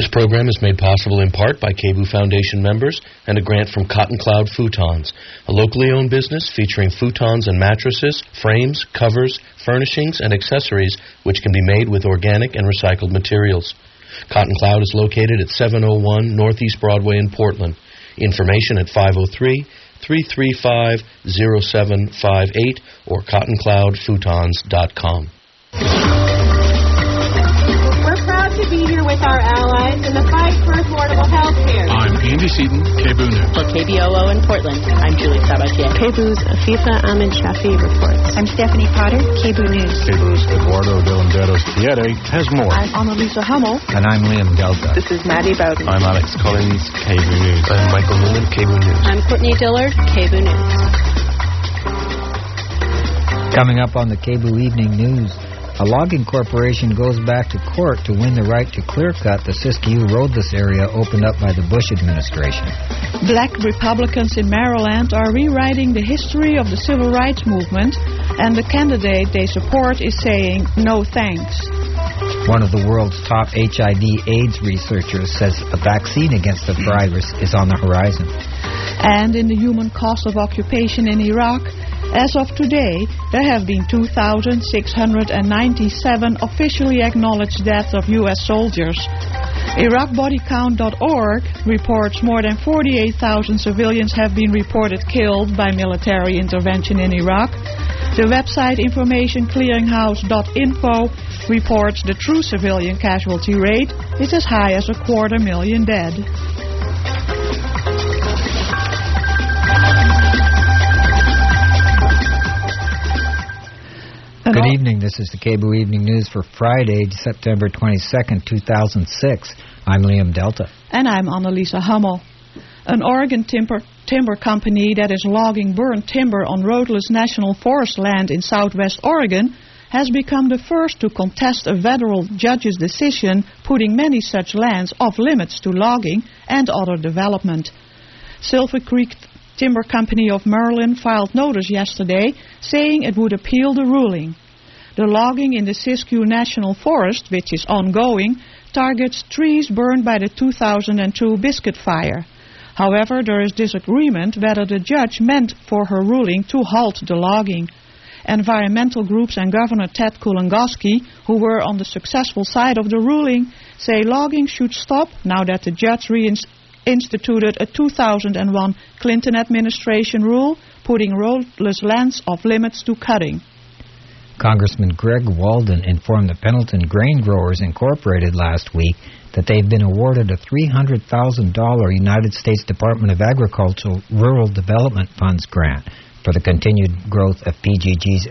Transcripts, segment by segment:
This program is made possible in part by KBOO Foundation members and a grant from Cotton Cloud Futons, a locally owned business featuring futons and mattresses, frames, covers, furnishings, and accessories which can be made with organic and recycled materials. Cotton Cloud is located at 701 Northeast Broadway in Portland. Information at 503-335-0758 or cottoncloudfutons.com. We're proud to be here with our allies in the fight for affordable health care. I'm Andy Seaton, KBOO News. For KBOO in Portland, I'm Julie Sabatier. KBOO's Afifa Ahmed Shafi reports. I'm Stephanie Potter, KBOO News. KBOO's Eduardo de Landeros Piede has more. I'm Annalisa Hummel. And I'm Liam Delta. This is Maddie Bowden. I'm Alex Collins, KBOO News. I'm Michael Newman, KBOO News. I'm Courtney Dillard, KBOO News. Coming up on the KBOO Evening News, a logging corporation goes back to court to win the right to clear-cut the Siskiyou roadless area opened up by the Bush administration. Black Republicans in Maryland are rewriting the history of the civil rights movement, and the candidate they support is saying no thanks. One of the world's top HIV/AIDS researchers says a vaccine against the virus is on the horizon. And in the human cost of occupation in Iraq, as of today, there have been 2,697 officially acknowledged deaths of U.S. soldiers. IraqBodyCount.org reports more than 48,000 civilians have been reported killed by military intervention in Iraq. The website InformationClearinghouse.info reports the true civilian casualty rate is as high as 250,000 dead. Good evening. This is the KBOO Evening News for Friday, September 22nd, 2006. I'm Liam Delta. And I'm Annalisa Hummel. An Oregon timber company that is logging burnt timber on roadless national forest land in southwest Oregon has become the first to contest a federal judge's decision putting many such lands off limits to logging and other development. Silver Creek Timber Company of Maryland filed notice yesterday saying it would appeal the ruling. The logging in the Siskiyou National Forest, which is ongoing, targets trees burned by the 2002 Biscuit Fire. However, there is disagreement whether the judge meant for her ruling to halt the logging. Environmental groups and Governor Ted Kulongoski, who were on the successful side of the ruling, say logging should stop now that the judge instituted a 2001 Clinton administration rule putting roadless lands off limits to cutting. Congressman Greg Walden informed the Pendleton Grain Growers Incorporated last week that they've been awarded a $300,000 United States Department of Agriculture Rural Development Funds grant for the continued growth of PGG's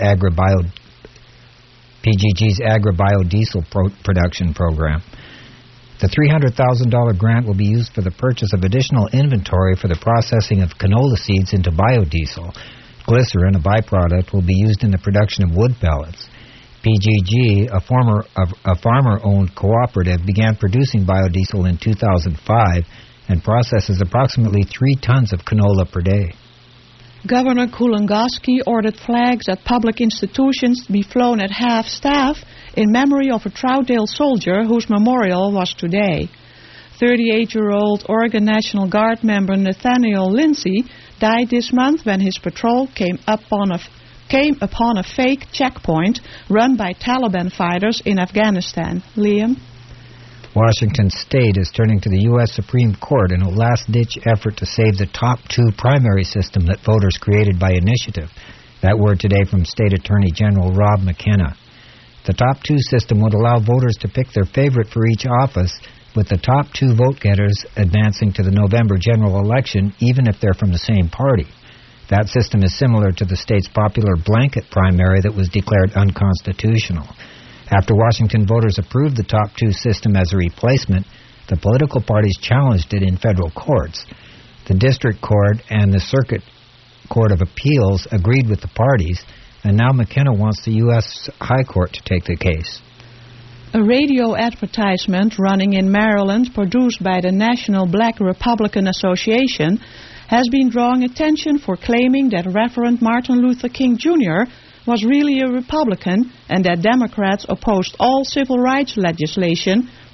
agribiodiesel production program. The $300,000 grant will be used for the purchase of additional inventory for the processing of canola seeds into biodiesel. Glycerin, a byproduct, will be used in the production of wood pellets. PGG, a farmer-owned cooperative, began producing biodiesel in 2005 and processes approximately 3 tons of canola per day. Governor Kulongoski ordered flags at public institutions be flown at half-staff in memory of a Troutdale soldier whose memorial was today. 38-year-old Oregon National Guard member Nathaniel Lindsay died this month when his patrol came upon a fake checkpoint run by Taliban fighters in Afghanistan. Liam? Washington State is turning to the U.S. Supreme Court in a last-ditch effort to save the top 2 primary system that voters created by initiative. That word today from State Attorney General Rob McKenna. The top 2 system would allow voters to pick their favorite for each office, with the top 2 vote-getters advancing to the November general election, even if they're from the same party. That system is similar to the state's popular blanket primary that was declared unconstitutional. After Washington voters approved the top 2 system as a replacement, the political parties challenged it in federal courts. The District Court and the Circuit Court of Appeals agreed with the parties, and now McKenna wants the U.S. High Court to take the case. A radio advertisement running in Maryland produced by the National Black Republican Association has been drawing attention for claiming that Reverend Martin Luther King Jr. was really a Republican and that Democrats opposed all civil rights legislation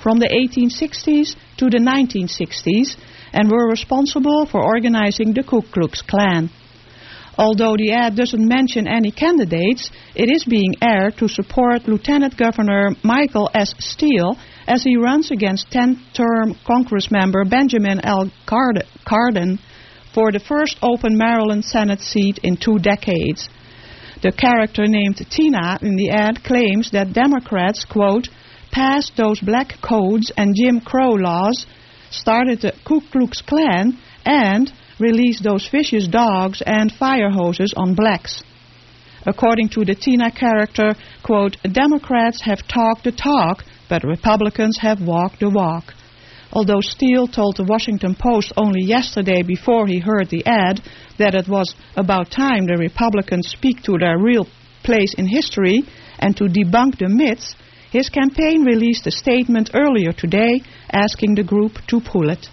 from the 1860s to the 1960s and were responsible for organizing the Ku Klux Klan. Although the ad doesn't mention any candidates, it is being aired to support Lieutenant Governor Michael S. Steele as he runs against 10th-term Congressmember Benjamin L. Cardin for the first open Maryland Senate seat in 2 decades. The character named Tina in the ad claims that Democrats, quote, passed those black codes and Jim Crow laws, started the Ku Klux Klan, and released those vicious dogs and fire hoses on blacks. According to the Tina character, quote, Democrats have talked the talk, but Republicans have walked the walk. Although Steele told the Washington Post only yesterday before he heard the ad that it was about time the Republicans speak to their real place in history and to debunk the myths, his campaign released a statement earlier today asking the group to pull it.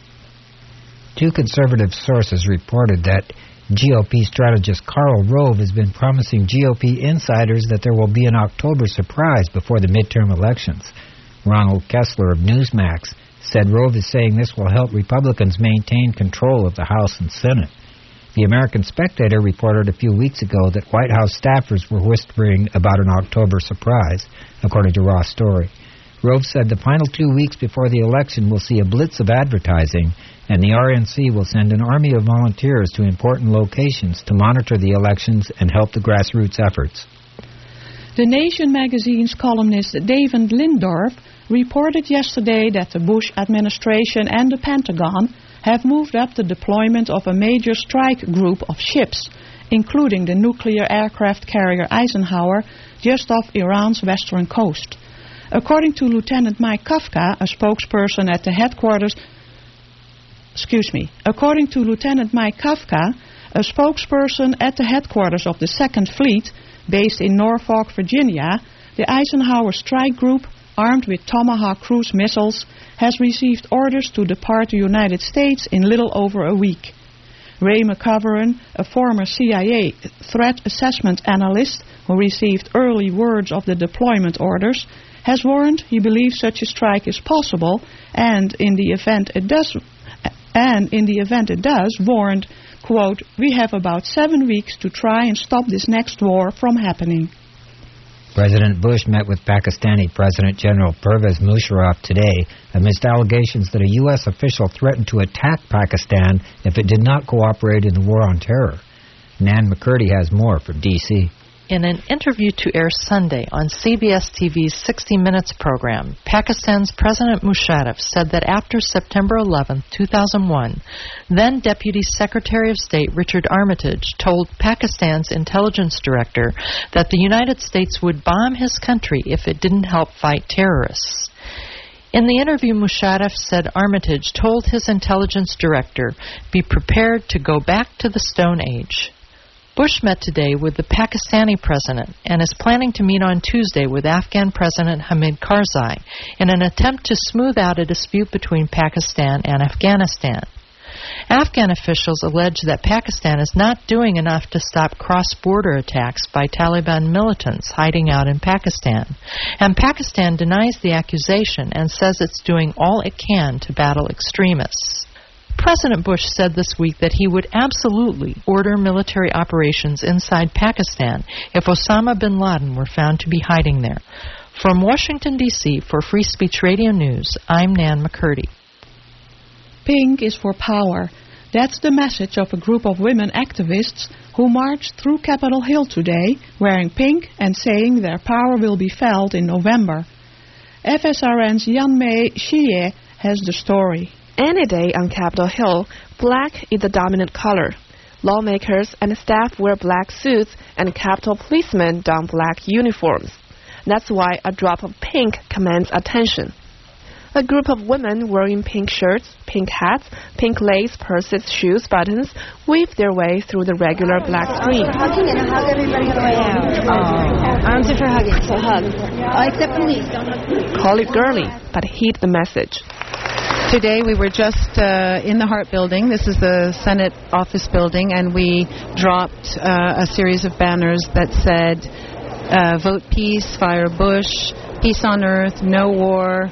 2 conservative sources reported that GOP strategist Karl Rove has been promising GOP insiders that there will be an October surprise before the midterm elections. Ronald Kessler of Newsmax said Rove is saying this will help Republicans maintain control of the House and Senate. The American Spectator reported a few weeks ago that White House staffers were whispering about an October surprise, according to Ross Story. Rove said the final 2 weeks before the election will see a blitz of advertising, and the RNC will send an army of volunteers to important locations to monitor the elections and help the grassroots efforts. The Nation magazine's columnist David Lindorf reported yesterday that the Bush administration and the Pentagon have moved up the deployment of a major strike group of ships, including the nuclear aircraft carrier Eisenhower, just off Iran's western coast. According to Lieutenant Mike Kafka, a spokesperson at the headquarters of the 2nd Fleet, based in Norfolk, Virginia, the Eisenhower strike group, armed with Tomahawk cruise missiles, has received orders to depart the United States in little over a week. Ray McGovern, a former CIA threat assessment analyst who received early words of the deployment orders, has warned he believes such a strike is possible, and in the event it does, warned, quote, we have about 7 weeks to try and stop this next war from happening. President Bush met with Pakistani President General Pervez Musharraf today amidst allegations that a U.S. official threatened to attack Pakistan if it did not cooperate in the war on terror. Nan McCurdy has more from D.C. In an interview to air Sunday on CBS TV's 60 Minutes program, Pakistan's President Musharraf said that after September 11, 2001, then Deputy Secretary of State Richard Armitage told Pakistan's intelligence director that the United States would bomb his country if it didn't help fight terrorists. In the interview, Musharraf said Armitage told his intelligence director, be prepared to go back to the Stone Age. Bush met today with the Pakistani president and is planning to meet on Tuesday with Afghan President Hamid Karzai in an attempt to smooth out a dispute between Pakistan and Afghanistan. Afghan officials allege that Pakistan is not doing enough to stop cross-border attacks by Taliban militants hiding out in Pakistan, and Pakistan denies the accusation and says it's doing all it can to battle extremists. President Bush said this week that he would absolutely order military operations inside Pakistan if Osama bin Laden were found to be hiding there. From Washington, D.C., for Free Speech Radio News, I'm Nan McCurdy. Pink is for power. That's the message of a group of women activists who marched through Capitol Hill today wearing pink and saying their power will be felt in November. FSRN's Yanmei Xie has the story. Any day on Capitol Hill, black is the dominant color. Lawmakers and staff wear black suits, and Capitol policemen don black uniforms. That's why a drop of pink commands attention. A group of women wearing pink shirts, pink hats, pink lace, purses, shoes, buttons weave their way through the regular black screen. Hugging and hug everybody the way out. Arms are for hugging, so hug. Except police, don't hug police. Call it girly, but heed the message. Today we were just in the Hart Building. This is the Senate office building, and we dropped a series of banners that said, vote peace, fire Bush, peace on earth, no war,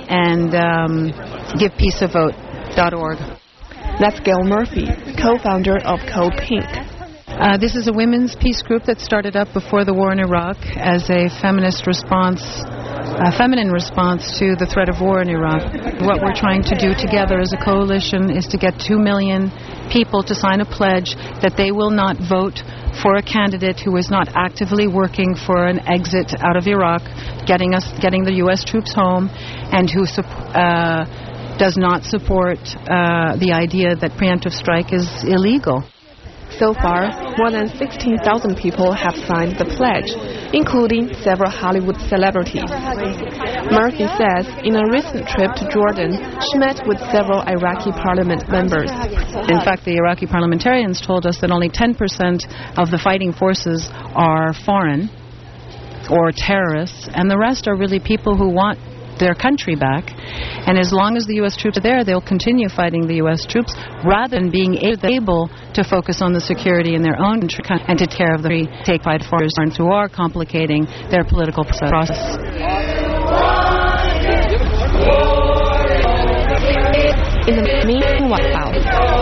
and givepeaceavote.org. That's Gail Murphy, co-founder of Code Pink. This is a women's peace group that started up before the war in Iraq as a feminine response to the threat of war in Iraq. What we're trying to do together as a coalition is to get 2 million people to sign a pledge that they will not vote for a candidate who is not actively working for an exit out of Iraq, getting the U.S. troops home, and who does not support the idea that preemptive strike is illegal. So far, more than 16,000 people have signed the pledge, including several Hollywood celebrities. Murphy says in a recent trip to Jordan, she met with several Iraqi parliament members. In fact, the Iraqi parliamentarians told us that only 10% of the fighting forces are foreign or terrorists, and the rest are really people who want their country back. And as long as the U.S. troops are there, they'll continue fighting the U.S. troops rather than being able to focus on the security in their own country and to take care of the fight fighters who are complicating their political process. In the meanwhile,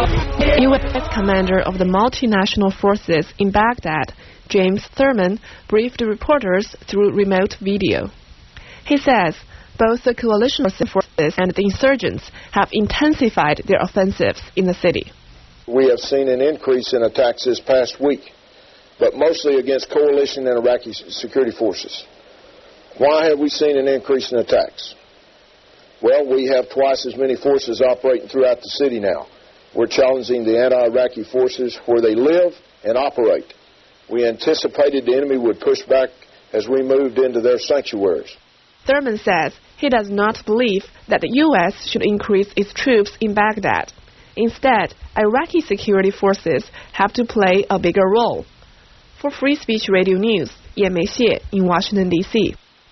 U.S. commander of the multinational forces in Baghdad, James Thurman, briefed reporters through remote video. He says both the coalition forces and the insurgents have intensified their offensives in the city. We have seen an increase in attacks this past week, but mostly against coalition and Iraqi security forces. Why have we seen an increase in attacks? Well, we have twice as many forces operating throughout the city now. We're challenging the anti-Iraqi forces where they live and operate. We anticipated the enemy would push back as we moved into their sanctuaries. Thurman says he does not believe that the U.S. should increase its troops in Baghdad. Instead, Iraqi security forces have to play a bigger role. For Free Speech Radio News, Yan Meixie in Washington, D.C.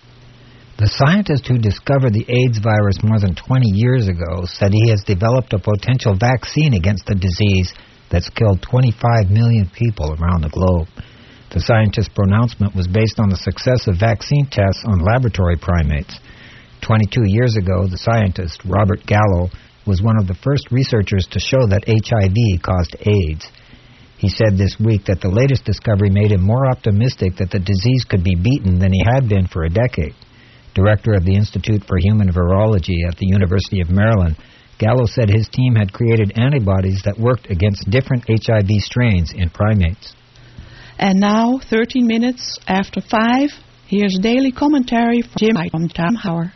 The scientist who discovered the AIDS virus more than 20 years ago said he has developed a potential vaccine against the disease that's killed 25 million people around the globe. The scientist's pronouncement was based on the success of vaccine tests on laboratory primates. 22 years ago, the scientist, Robert Gallo, was one of the first researchers to show that HIV caused AIDS. He said this week that the latest discovery made him more optimistic that the disease could be beaten than he had been for a decade. Director of the Institute for Human Virology at the University of Maryland, Gallo said his team had created antibodies that worked against different HIV strains in primates. And now, 13 minutes after 5, here's daily commentary from Tom Hauer.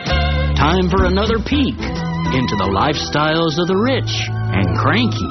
Time for another peek into the lifestyles of the rich and cranky.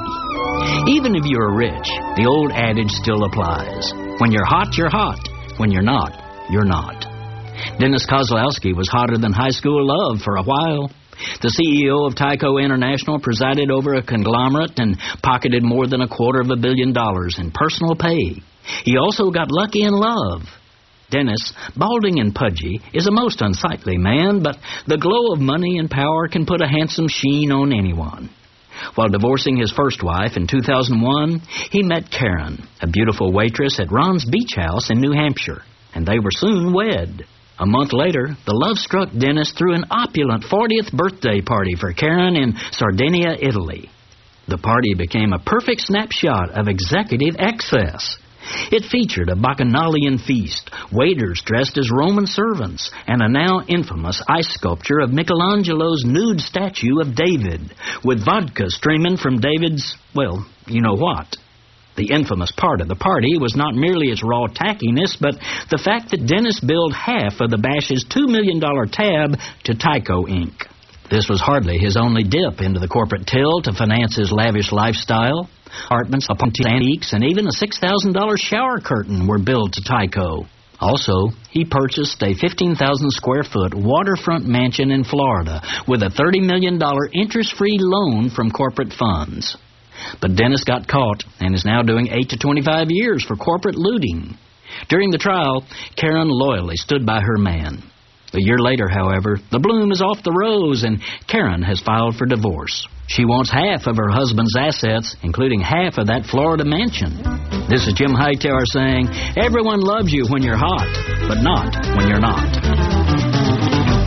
Even if you're rich, the old adage still applies. When you're hot, you're hot. When you're not, you're not. Dennis Kozlowski was hotter than high school love for a while. The CEO of Tyco International presided over a conglomerate and pocketed more than $250 million in personal pay. He also got lucky in love. Dennis, balding and pudgy, is a most unsightly man, but the glow of money and power can put a handsome sheen on anyone. While divorcing his first wife in 2001, he met Karen, a beautiful waitress at Ron's Beach House in New Hampshire, and they were soon wed. A month later, the love struck Dennis through an opulent 40th birthday party for Karen in Sardinia, Italy. The party became a perfect snapshot of executive excess. It featured a bacchanalian feast, waiters dressed as Roman servants, and a now infamous ice sculpture of Michelangelo's nude statue of David, with vodka streaming from David's, well, you know what. The infamous part of the party was not merely its raw tackiness, but the fact that Dennis billed half of the bash's $2 million tab to Tyco Inc. This was hardly his only dip into the corporate till to finance his lavish lifestyle. Apartments, antiques, and even a $6,000 shower curtain were billed to Tyco. Also, he purchased a 15,000-square-foot waterfront mansion in Florida with a $30 million interest-free loan from corporate funds. But Dennis got caught and is now doing 8 to 25 years for corporate looting. During the trial, Karen loyally stood by her man. A year later, however, the bloom is off the rose and Karen has filed for divorce. She wants half of her husband's assets, including half of that Florida mansion. This is Jim Hightower saying, everyone loves you when you're hot, but not when you're not.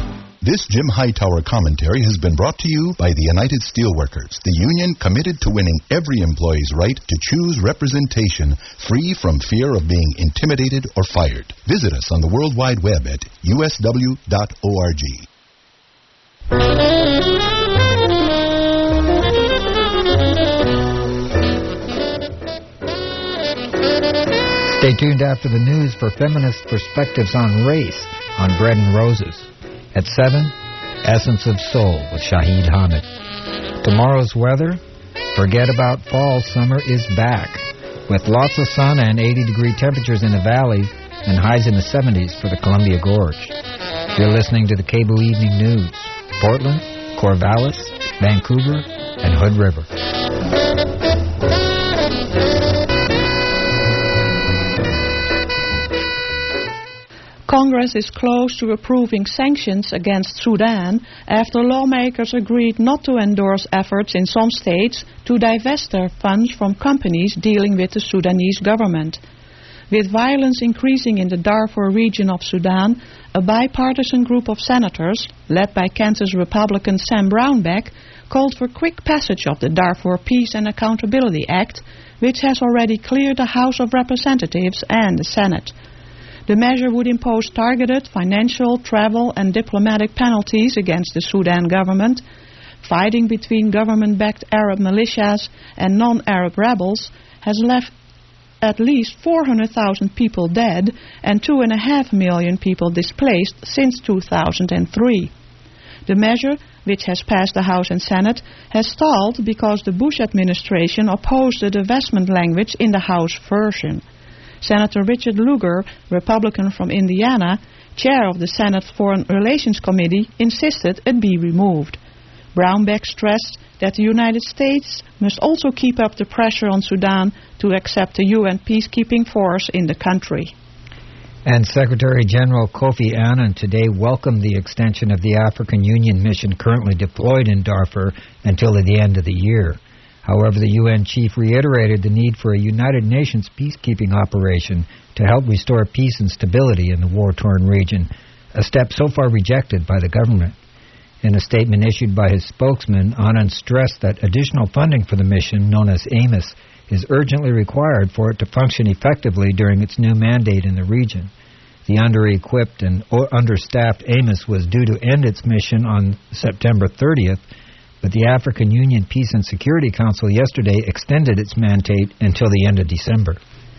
This Jim Hightower commentary has been brought to you by the United Steelworkers, the union committed to winning every employee's right to choose representation free from fear of being intimidated or fired. Visit us on the World Wide Web at usw.org. Stay tuned after the news for feminist perspectives on race on Bread and Roses. At 7, Essence of Soul with Shahid Hamid. Tomorrow's weather, forget about fall, summer is back. With lots of sun and 80-degree temperatures in the valley and highs in the 70s for the Columbia Gorge. You're listening to the KBOO Evening News. Portland, Corvallis, Vancouver, and Hood River. Congress is close to approving sanctions against Sudan after lawmakers agreed not to endorse efforts in some states to divest their funds from companies dealing with the Sudanese government. With violence increasing in the Darfur region of Sudan, a bipartisan group of senators, led by Kansas Republican Sam Brownback, called for quick passage of the Darfur Peace and Accountability Act, which has already cleared the House of Representatives and the Senate. The measure would impose targeted financial, travel, and diplomatic penalties against the Sudan government. Fighting between government-backed Arab militias and non-Arab rebels has left at least 400,000 people dead and 2.5 million people displaced since 2003. The measure, which has passed the House and Senate, has stalled because the Bush administration opposed the divestment language in the House version. Senator Richard Lugar, Republican from Indiana, chair of the Senate Foreign Relations Committee, insisted it be removed. Brownback stressed that the United States must also keep up the pressure on Sudan to accept the UN peacekeeping force in the country. And Secretary General Kofi Annan today welcomed the extension of the African Union mission currently deployed in Darfur until the end of the year. However, the UN chief reiterated the need for a United Nations peacekeeping operation to help restore peace and stability in the war-torn region, a step so far rejected by the government. In a statement issued by his spokesman, Annan stressed that additional funding for the mission, known as AMIS, is urgently required for it to function effectively during its new mandate in the region. The under-equipped and understaffed AMIS was due to end its mission on September 30th, but the African Union Peace and Security Council yesterday extended its mandate until the end of December.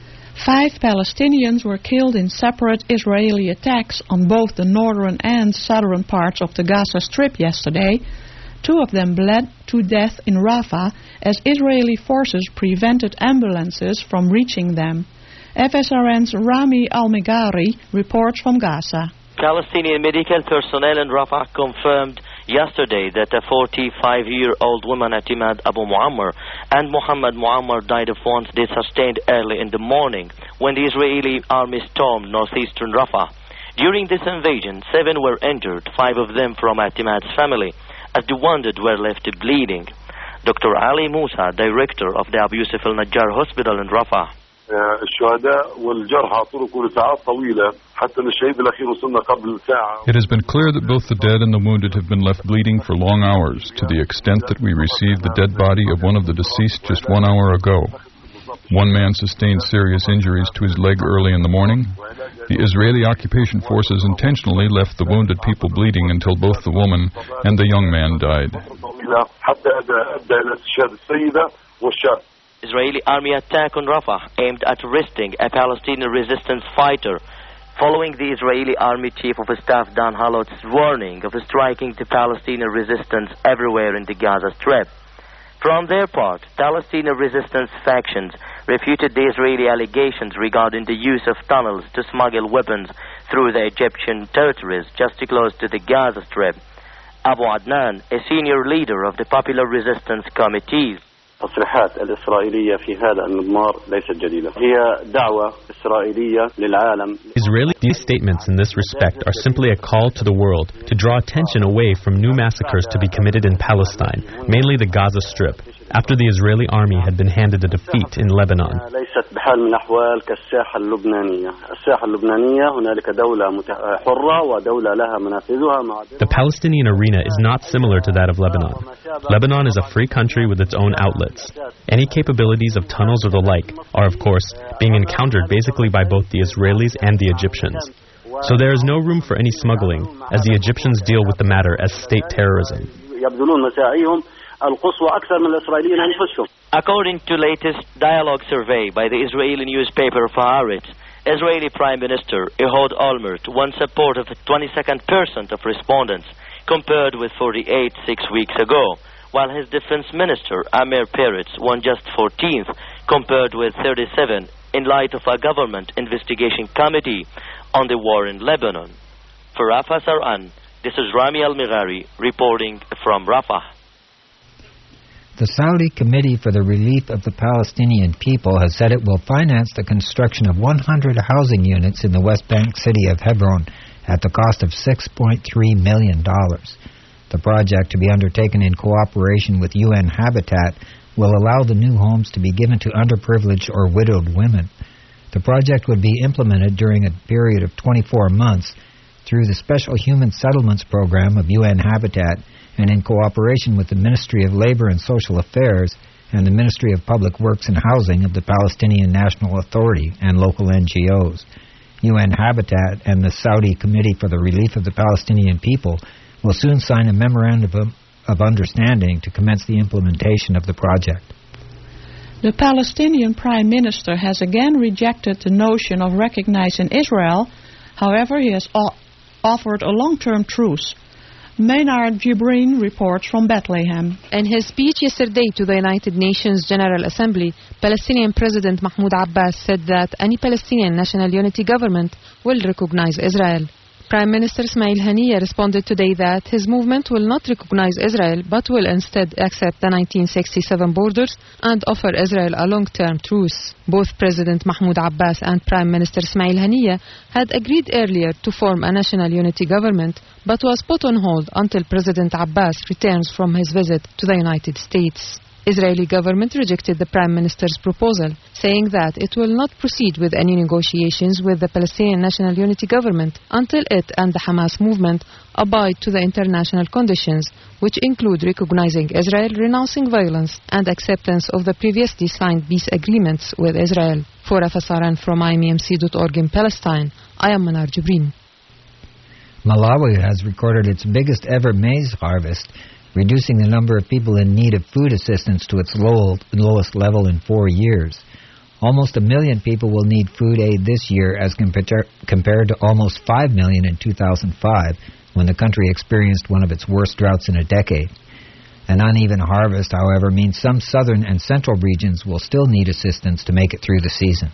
5 Palestinians were killed in separate Israeli attacks on both the northern and southern parts of the Gaza Strip yesterday. 2 of them bled to death in Rafah as Israeli forces prevented ambulances from reaching them. FSRN's Rami Al-Megari reports from Gaza. Palestinian medical personnel in Rafah confirmed yesterday that a 45-year-old woman, Atimad Abu Muammar, and Muhammad Muammar died of wounds they sustained early in the morning when the Israeli army stormed northeastern Rafah. During this invasion, 7 were injured, 5 of them from Atimad's family, as the wounded were left bleeding. Dr. Ali Musa, director of the Abu Yusuf al-Najjar Hospital in Rafah. It has been clear that both the dead and the wounded have been left bleeding for long hours, to the extent that we received the dead body of one of the deceased just 1 hour ago. One man sustained serious injuries to his leg early in the morning. The Israeli occupation forces intentionally left the wounded people bleeding until both the woman and the young man died. Israeli army attack on Rafah aimed at arresting a Palestinian resistance fighter, following the Israeli army chief of staff Dan Halot's warning of striking the Palestinian resistance everywhere in the Gaza Strip. From their part, Palestinian resistance factions refuted the Israeli allegations regarding the use of tunnels to smuggle weapons through the Egyptian territories just close to the Gaza Strip. Abu Adnan, a senior leader of the Popular Resistance Committees, التصريحات الإسرائيلية في هذا المضمار ليست جديدة. هي دعوة إسرائيلية للعالم. Israeli statements in this respect are simply a call to the world to draw attention away from new massacres to be committed in Palestine, mainly the Gaza Strip. after the Israeli army had been handed a defeat in Lebanon. The Palestinian arena is not similar to that of Lebanon. Lebanon is a free country with its own outlets. Any capabilities of tunnels or the like are, of course, being encountered basically by both the Israelis and the Egyptians. So there is no room for any smuggling, as the Egyptians deal with the matter as state terrorism. According to latest dialogue survey by the Israeli newspaper Haaretz, Israeli Prime Minister Ehud Olmert won support of 22% of respondents, compared with 48 6 weeks ago, while his defense minister Amir Peretz won just 14th, compared with 37 in light of a government investigation committee on the war in Lebanon. For Rafah Sar'an, this is Rami Al-Mighari reporting from Rafah. The Saudi Committee for the Relief of the Palestinian People has said it will finance the construction of 100 housing units in the West Bank city of Hebron at the cost of $6.3 million. The project, to be undertaken in cooperation with UN Habitat, will allow the new homes to be given to underprivileged or widowed women. The project would be implemented during a period of 24 months through the Special Human Settlements Program of UN Habitat and in cooperation with the Ministry of Labor and Social Affairs and the Ministry of Public Works and Housing of the Palestinian National Authority and local NGOs. UN Habitat and the Saudi Committee for the Relief of the Palestinian People will soon sign a memorandum of understanding to commence the implementation of the project. The Palestinian Prime Minister has again rejected the notion of recognizing Israel. However, he has offered a long-term truce. Maynard Jibreen reports from Bethlehem. In his speech yesterday to the United Nations General Assembly, Palestinian President Mahmoud Abbas said that any Palestinian National Unity government will recognize Israel. Prime Minister Ismail Haniyeh responded today that his movement will not recognize Israel but will instead accept the 1967 borders and offer Israel a long-term truce. Both President Mahmoud Abbas and Prime Minister Ismail Haniyeh had agreed earlier to form a national unity government but was put on hold until President Abbas returns from his visit to the United States. Israeli government rejected the Prime Minister's proposal, saying that it will not proceed with any negotiations with the Palestinian National Unity Government until it and the Hamas movement abide to the international conditions, which include recognizing Israel, renouncing violence, and acceptance of the previously signed peace agreements with Israel. For Rafah Sar'an from IMEMC.org in Palestine, I am Manar Jibreen. Malawi has recorded its biggest ever maize harvest, reducing the number of people in need of food assistance to its lowest level in 4 years. Almost 1 million people will need food aid this year as compared to almost 5 million in 2005, when the country experienced one of its worst droughts in a decade. An uneven harvest, however, means some southern and central regions will still need assistance to make it through the season.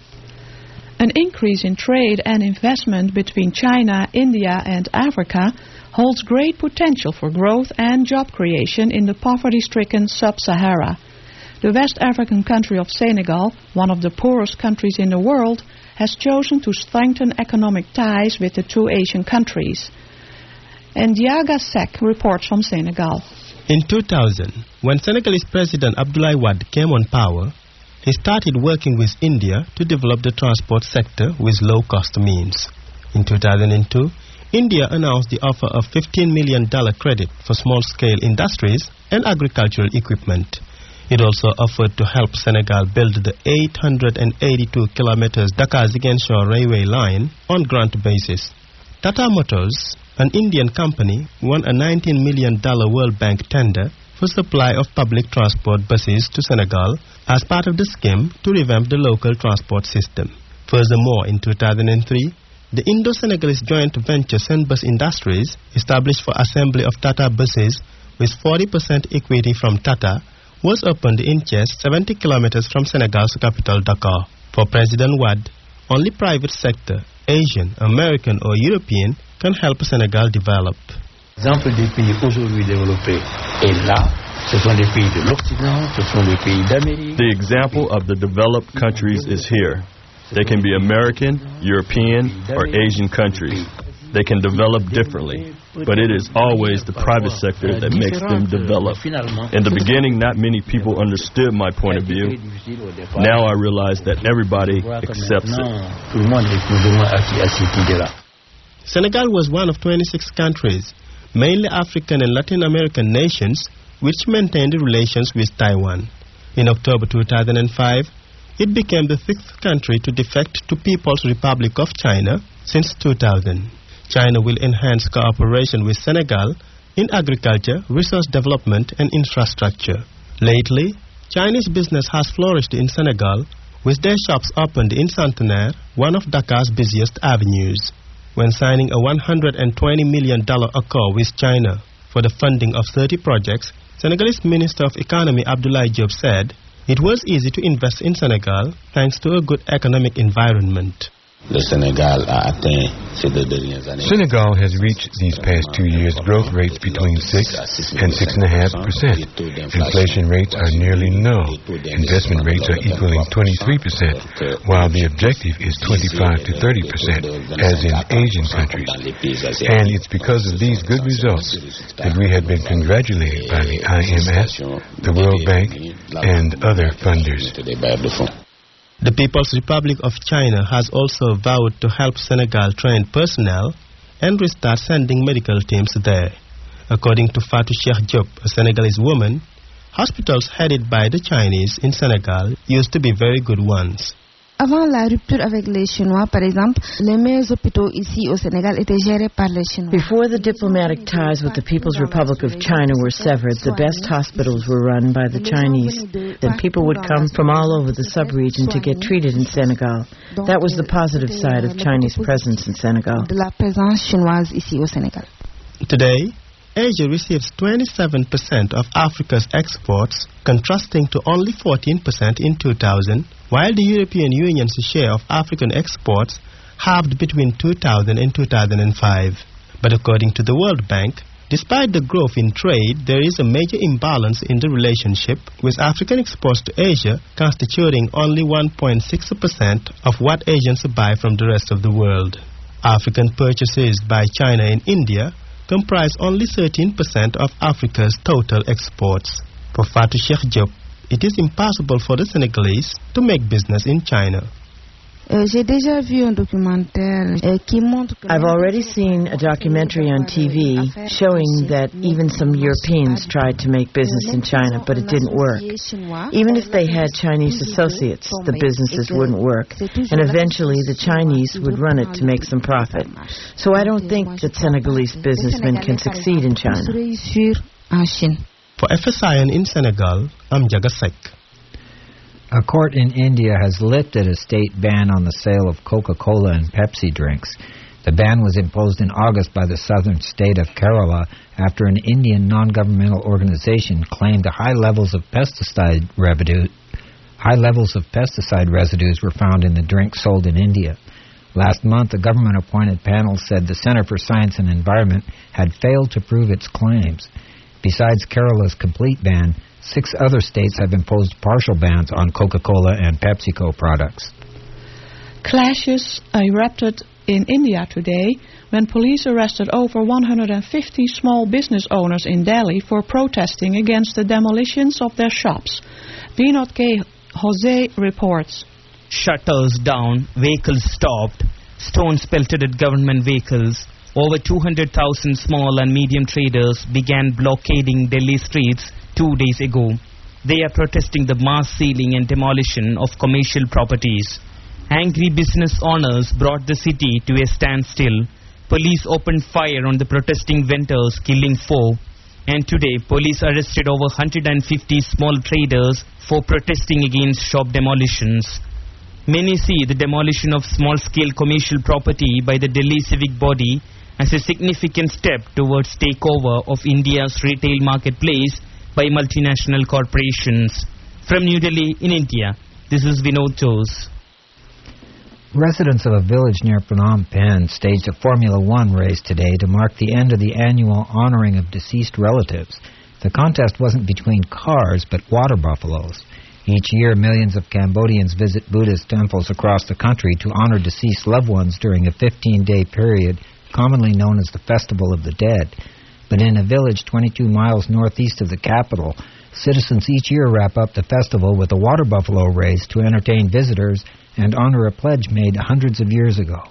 An increase in trade and investment between China, India, and Africa holds great potential for growth and job creation in the poverty-stricken sub-Sahara. The West African country of Senegal, one of the poorest countries in the world, has chosen to strengthen economic ties with the two Asian countries. And Diaga Seck reports from Senegal. In 2000, when Senegalese President Abdoulaye Wade came on power, he started working with India to develop the transport sector with low-cost means. In 2002, India announced the offer of $15 million credit for small-scale industries and agricultural equipment. It also offered to help Senegal build the 882 kilometers Dakar-Ziguinchor railway line on grant basis. Tata Motors, an Indian company, won a $19 million World Bank tender for supply of public transport buses to Senegal as part of the scheme to revamp the local transport system. Furthermore, in 2003, the Indo-Senegalese joint venture Senbus Industries, established for assembly of Tata buses with 40% equity from Tata, was opened in Thiès, 70 kilometers from Senegal's capital Dakar. For President Wade, only private sector, Asian, American or European, can help Senegal develop. L'exemple des pays aujourd'hui développés est là. Ce sont les pays de l'Occident, ce sont les pays d'Amérique. The example of the developed countries is here. They can be American, European, or Asian countries. they can develop differently, but it is always the private sector that makes them develop. In the beginning, not many people understood my point of view. Now I realize that everybody accepts it. Senegal was one of 26 countries, mainly African and Latin American nations, which maintained relations with Taiwan. In October 2005, it became the 6th country to defect to People's Republic of China since 2000. China will enhance cooperation with Senegal in agriculture, resource development, and infrastructure. Lately, Chinese business has flourished in Senegal, with their shops opened in Centenaire, one of Dakar's busiest avenues. When signing a $120 million accord with China for the funding of 30 projects, Senegalese Minister of Economy Abdoulaye Diop said it was easy to invest in Senegal thanks to a good economic environment. Senegal has reached these past 2 years growth rates between 6 and 6.5%. Inflation rates are nearly null. Investment rates are equaling 23%, while the objective is 25 to 30%, as in Asian countries. And it's because of these good results that we have been congratulated by the IMF, the World Bank, and other funders. The People's Republic of China has also vowed to help Senegal train personnel and restart sending medical teams there. According to Fatou Cheikh Diop, a Senegalese woman, hospitals headed by the Chinese in Senegal used to be very good ones. Avant la rupture avec les Chinois, par exemple, les meilleurs hôpitaux ici au Sénégal étaient gérés par les Chinois. Before the diplomatic ties with the People's Republic of China were severed, the best hospitals were run by the Chinese. Then people would come from all over the sub-region to get treated in Senegal. That was the positive side of Chinese presence in Senegal. De la présence chinoise ici au Sénégal. Today, Asia receives 27% of Africa's exports, contrasting to only 14% in 2000, while the European Union's share of African exports halved between 2000 and 2005. But according to the World Bank, despite the growth in trade, there is a major imbalance in the relationship, with African exports to Asia constituting only 1.6% of what Asians buy from the rest of the world. African purchases by China and India comprise only 13% of Africa's total exports. For Fatou Cheikh Diop, it is impossible for the Senegalese to make business in China. I've already seen a documentary on TV showing that even some Europeans tried to make business in China, but it didn't work. Even if they had Chinese associates, the businesses wouldn't work, and eventually the Chinese would run it to make some profit. So I don't think that Senegalese businessmen can succeed in China. For FSIN in Senegal, I'm Jagasek. A court in India has lifted a state ban on the sale of Coca-Cola and Pepsi drinks. The ban was imposed in August by the southern state of Kerala after an Indian non-governmental organization claimed that high levels of pesticide residues were found in the drinks sold in India. Last month, a government-appointed panel said the Center for Science and Environment had failed to prove its claims. Besides Kerala's complete ban, 6 other states have imposed partial bans on Coca-Cola and PepsiCo products. Clashes erupted in India today when police arrested over 150 small business owners in Delhi for protesting against the demolitions of their shops. Vinod K. Jose reports. Shutters down, vehicles stopped, stones pelted at government vehicles. Over 200,000 small and medium traders began blockading Delhi streets 2 days ago. They are protesting the mass sealing and demolition of commercial properties. Angry business owners brought the city to a standstill. Police opened fire on the protesting vendors, killing 4. And today, police arrested over 150 small traders for protesting against shop demolitions. Many see the demolition of small-scale commercial property by the Delhi civic body as a significant step towards takeover of India's retail marketplace by multinational corporations. From New Delhi in India, this is Vinod Jose. Residents of a village near Phnom Penh staged a Formula One race today to mark the end of the annual honoring of deceased relatives. The contest wasn't between cars, but water buffaloes. Each year, millions of Cambodians visit Buddhist temples across the country to honor deceased loved ones during a 15-day period commonly known as the Festival of the Dead. But in a village 22 miles northeast of the capital, citizens each year wrap up the festival with a water buffalo race to entertain visitors and honor a pledge made hundreds of years ago.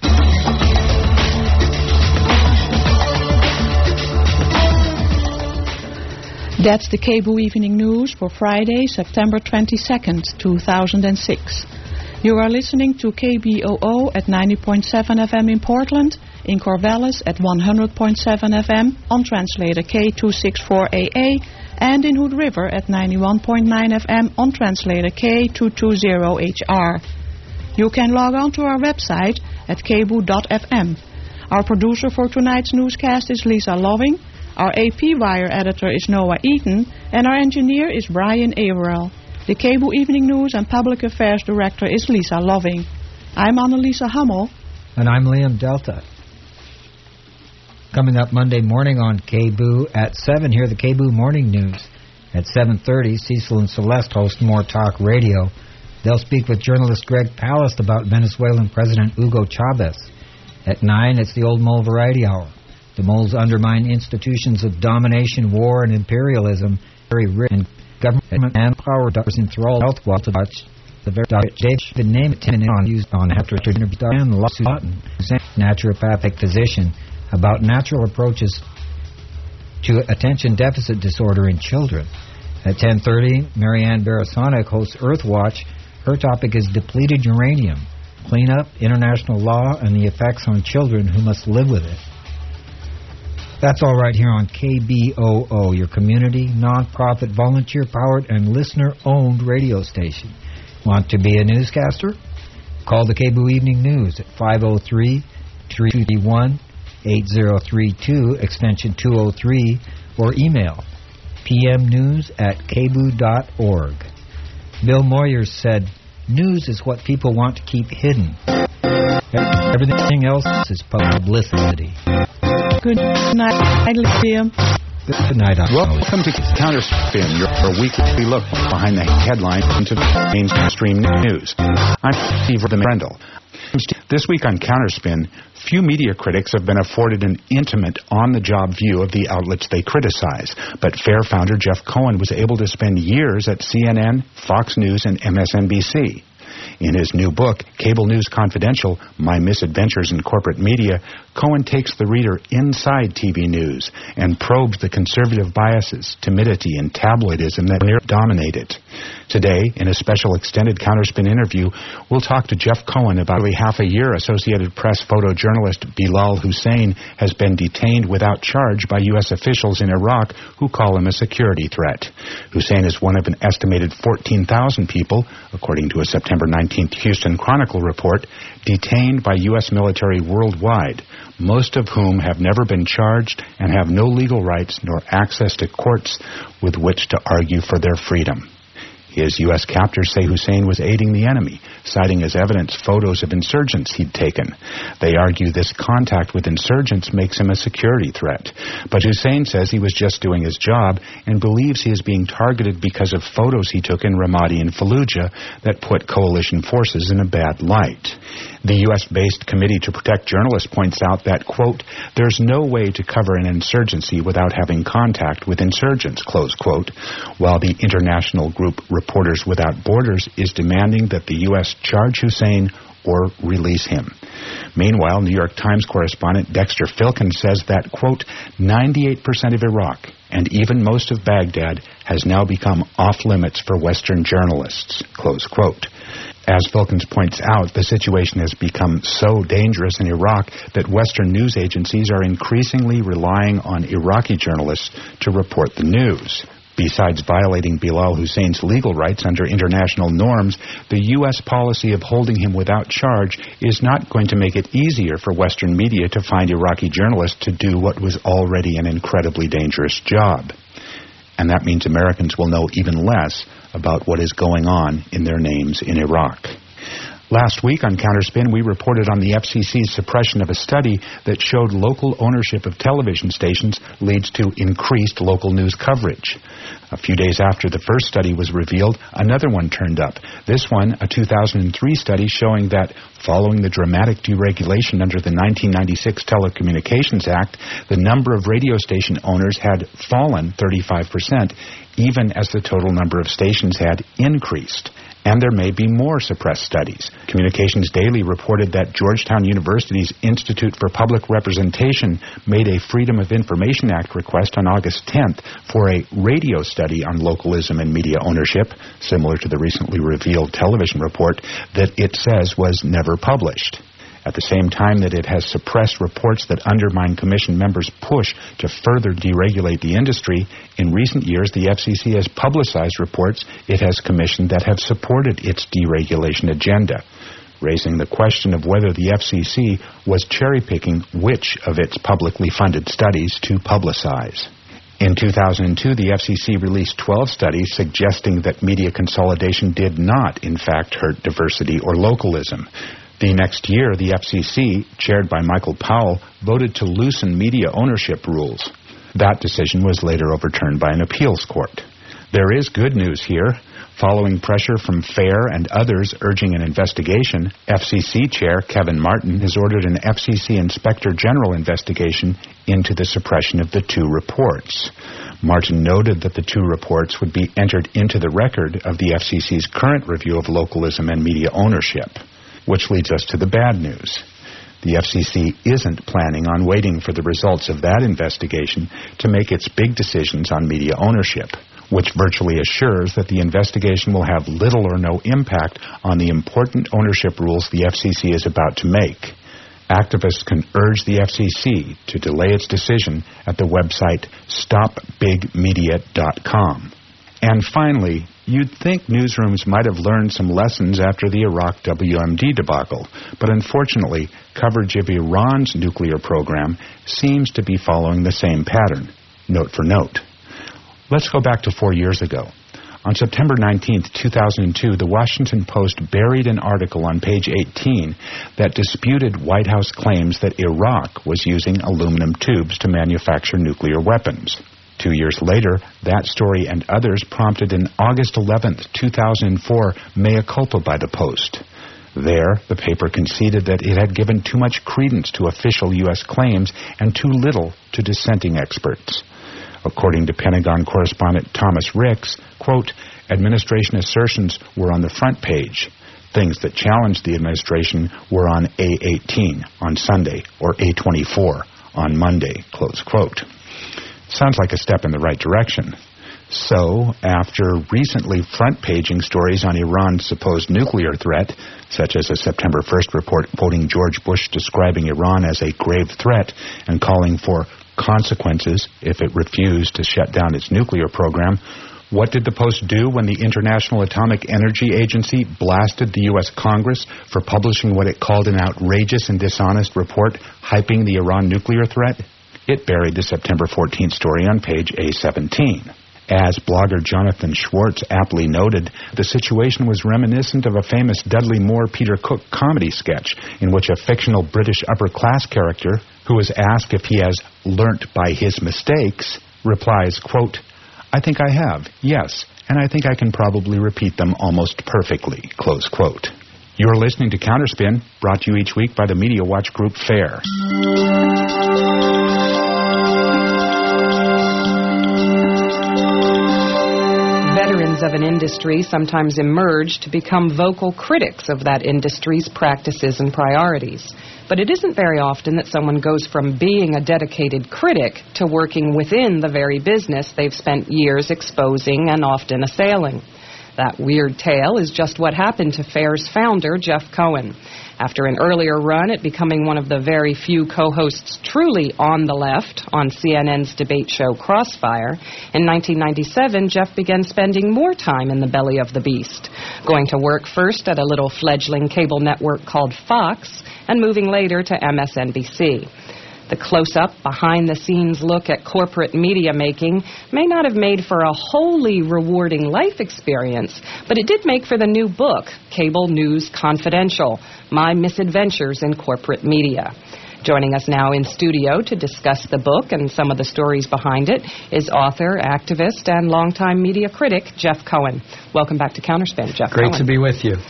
That's the KBOO Evening News for Friday, September 22nd, 2006. You are listening to KBOO at 90.7 FM in Portland, in Corvallis at 100.7 FM, on translator K264AA, and in Hood River at 91.9 FM on translator K220HR. You can log on to our website at kboo.fm. Our producer for tonight's newscast is Lisa Loving. Our AP Wire editor is Noah Eaton, and our engineer is Brian Averill. The KBOO Evening News and Public Affairs Director is Lisa Loving. I'm Annalisa Hummel. And I'm Liam Delta. Coming up Monday morning on KBOO at 7, hear the KBOO Morning News. At 7:30, Cecil and Celeste host More Talk Radio. They'll speak with journalist Greg Palast about Venezuelan President Hugo Chavez. At 9, it's the Old Mole Variety Hour. The moles undermine institutions of domination, war, and imperialism. Very rich in government and power dollars enthrall health while to watch the very David name it on used on after to and lawsuit naturopathic physician about natural approaches to attention deficit disorder in children. At 10:30, Marianne Barasonic hosts Earthwatch. Her topic is depleted uranium, cleanup, international law, and the effects on children who must live with it. That's all right here on KBOO, your community, non-profit, volunteer-powered, and listener-owned radio station. Want to be a newscaster? Call the KBOO Evening News at 503-321-8032, extension 203, or email pmnews@kboo.org. Bill Moyers said, "News is what people want to keep hidden. Everything else is publicity." Good night, Liam. Good night. Welcome to Counterspin, your weekly look behind the headlines into mainstream news. I'm Steve Brendel. This week on Counterspin, few media critics have been afforded an intimate, on-the-job view of the outlets they criticize, but FAIR founder Jeff Cohen was able to spend years at CNN, Fox News, and MSNBC. In his new book, Cable News Confidential, My Misadventures in Corporate Media, Cohen takes the reader inside TV news and probes the conservative biases, timidity, and tabloidism that dominate it. Today, in a special extended Counterspin interview, we'll talk to Jeff Cohen about nearly half a year Associated Press photojournalist Bilal Hussein has been detained without charge by U.S. officials in Iraq who call him a security threat. Hussein is one of an estimated 14,000 people, according to a September 19th Houston Chronicle report, detained by U.S. military worldwide, most of whom have never been charged and have no legal rights nor access to courts with which to argue for their freedom. His U.S. captors say Hussein was aiding the enemy, citing as evidence photos of insurgents he'd taken. They argue this contact with insurgents makes him a security threat. But Hussein says he was just doing his job and believes he is being targeted because of photos he took in Ramadi and Fallujah that put coalition forces in a bad light. The U.S.-based Committee to Protect Journalists points out that, quote, there's no way to cover an insurgency without having contact with insurgents, close quote, while the international group Reporters Without Borders is demanding that the U.S. charge Hussein or release him. Meanwhile, New York Times correspondent Dexter Filkin says that, quote, 98% of Iraq and even most of Baghdad has now become off-limits for Western journalists, close quote. As Filkins points out, the situation has become so dangerous in Iraq that Western news agencies are increasingly relying on Iraqi journalists to report the news. Besides violating Bilal Hussein's legal rights under international norms, the U.S. policy of holding him without charge is not going to make it easier for Western media to find Iraqi journalists to do what was already an incredibly dangerous job. And that means Americans will know even less about what is going on in their names in Iraq. Last week on Counterspin, we reported on the FCC's suppression of a study that showed local ownership of television stations leads to increased local news coverage. A few days after the first study was revealed, another one turned up. This one, a 2003 study showing that following the dramatic deregulation under the 1996 Telecommunications Act, the number of radio station owners had fallen 35%, even as the total number of stations had increased. And there may be more suppressed studies. Communications Daily reported that Georgetown University's Institute for Public Representation made a Freedom of Information Act request on August 10th for a radio study on localism and media ownership, similar to the recently revealed television report that it says was never published. At the same time that it has suppressed reports that undermine Commission members' push to further deregulate the industry, in recent years the FCC has publicized reports it has commissioned that have supported its deregulation agenda, raising the question of whether the FCC was cherry-picking which of its publicly funded studies to publicize. In 2002, the FCC released 12 studies suggesting that media consolidation did not, in fact, hurt diversity or localism. The next year, the FCC, chaired by Michael Powell, voted to loosen media ownership rules. That decision was later overturned by an appeals court. There is good news here. Following pressure from FAIR and others urging an investigation, FCC Chair Kevin Martin has ordered an FCC Inspector General investigation into the suppression of the two reports. Martin noted that the two reports would be entered into the record of the FCC's current review of localism and media ownership. Which leads us to the bad news. The FCC isn't planning on waiting for the results of that investigation to make its big decisions on media ownership, which virtually assures that the investigation will have little or no impact on the important ownership rules the FCC is about to make. Activists can urge the FCC to delay its decision at the website stopbigmedia.com. And finally, you'd think newsrooms might have learned some lessons after the Iraq WMD debacle, but unfortunately, coverage of Iran's nuclear program seems to be following the same pattern, note for note. Let's go back to 4 years ago. On September 19, 2002, the Washington Post buried an article on page 18 that disputed White House claims that Iraq was using aluminum tubes to manufacture nuclear weapons. 2 years later, that story and others prompted an August 11, 2004, mea culpa by the Post. There, the paper conceded that it had given too much credence to official U.S. claims and too little to dissenting experts. According to Pentagon correspondent Thomas Ricks, quote, administration assertions were on the front page. Things that challenged the administration were on A18 on Sunday or A24 on Monday, close quote. Sounds like a step in the right direction. So, after recently front-paging stories on Iran's supposed nuclear threat, such as a September 1st report quoting George Bush describing Iran as a grave threat and calling for consequences if it refused to shut down its nuclear program, what did the Post do when the International Atomic Energy Agency blasted the U.S. Congress for publishing what it called an outrageous and dishonest report hyping the Iran nuclear threat? It buried the September 14th story on page A17. As blogger Jonathan Schwartz aptly noted, the situation was reminiscent of a famous Dudley Moore Peter Cook comedy sketch in which a fictional British upper-class character, who is asked if he has learnt by his mistakes, replies, quote, I think I have, yes, and I think I can probably repeat them almost perfectly, close quote. You're listening to Counterspin, brought to you each week by the Media Watch Group FAIR. Veterans of an industry sometimes emerge to become vocal critics of that industry's practices and priorities. But it isn't very often that someone goes from being a dedicated critic to working within the very business they've spent years exposing and often assailing. That weird tale is just what happened to FAIR's founder, Jeff Cohen. After an earlier run at becoming one of the very few co-hosts truly on the left on CNN's debate show Crossfire, in 1997, Jeff began spending more time in the belly of the beast, going to work first at a little fledgling cable network called Fox and moving later to MSNBC. The close-up, behind-the-scenes look at corporate media making may not have made for a wholly rewarding life experience, but it did make for the new book, Cable News Confidential, My Misadventures in Corporate Media. Joining us now in studio to discuss the book and some of the stories behind it is author, activist, and longtime media critic Jeff Cohen. Welcome back to Counterspin, Jeff Cohen. Great to be with you.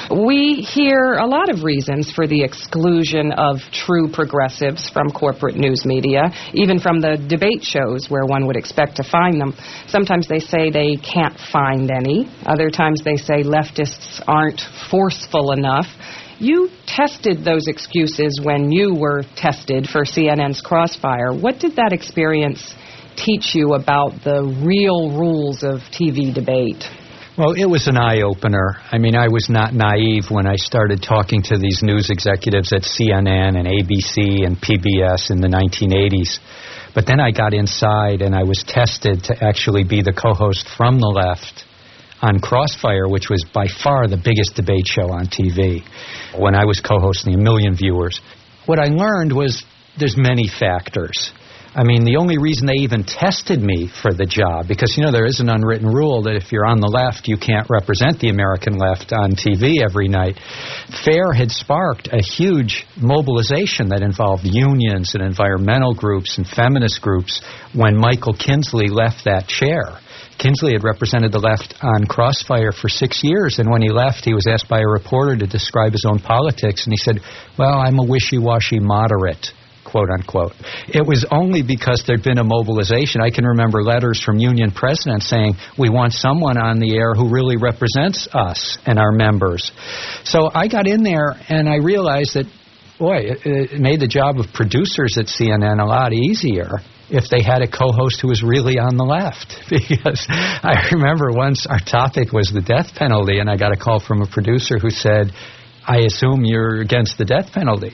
We hear a lot of reasons for the exclusion of true progressives from corporate news media, even from the debate shows where one would expect to find them. Sometimes they say they can't find any. Other times they say leftists aren't forceful enough. You tested those excuses when you were tested for CNN's Crossfire. What did that experience teach you about the real rules of TV debate? Well, it was an eye-opener. I mean, I was not naive when I started talking to these news executives at CNN and ABC and PBS in the 1980s. But then I got inside and I was tested to actually be the co-host from the left on Crossfire, which was by far the biggest debate show on TV, when I was co-hosting 1 million viewers. What I learned was there's many factors. I mean, the only reason they even tested me for the job, because, you know, there is an unwritten rule that if you're on the left, you can't represent the American left on TV every night. FAIR had sparked a huge mobilization that involved unions and environmental groups and feminist groups when Michael Kinsley left that chair. Kinsley had represented the left on Crossfire for 6 years, and when he left, he was asked by a reporter to describe his own politics, and he said, well, I'm a wishy-washy moderate, quote unquote. It was only because there'd been a mobilization. I can remember letters from union presidents saying, we want someone on the air who really represents us and our members. So I got in there, and I realized that, boy, it made the job of producers at CNN a lot easier if they had a co-host who was really on the left. Because I remember once our topic was the death penalty, and I got a call from a producer who said, I assume you're against the death penalty.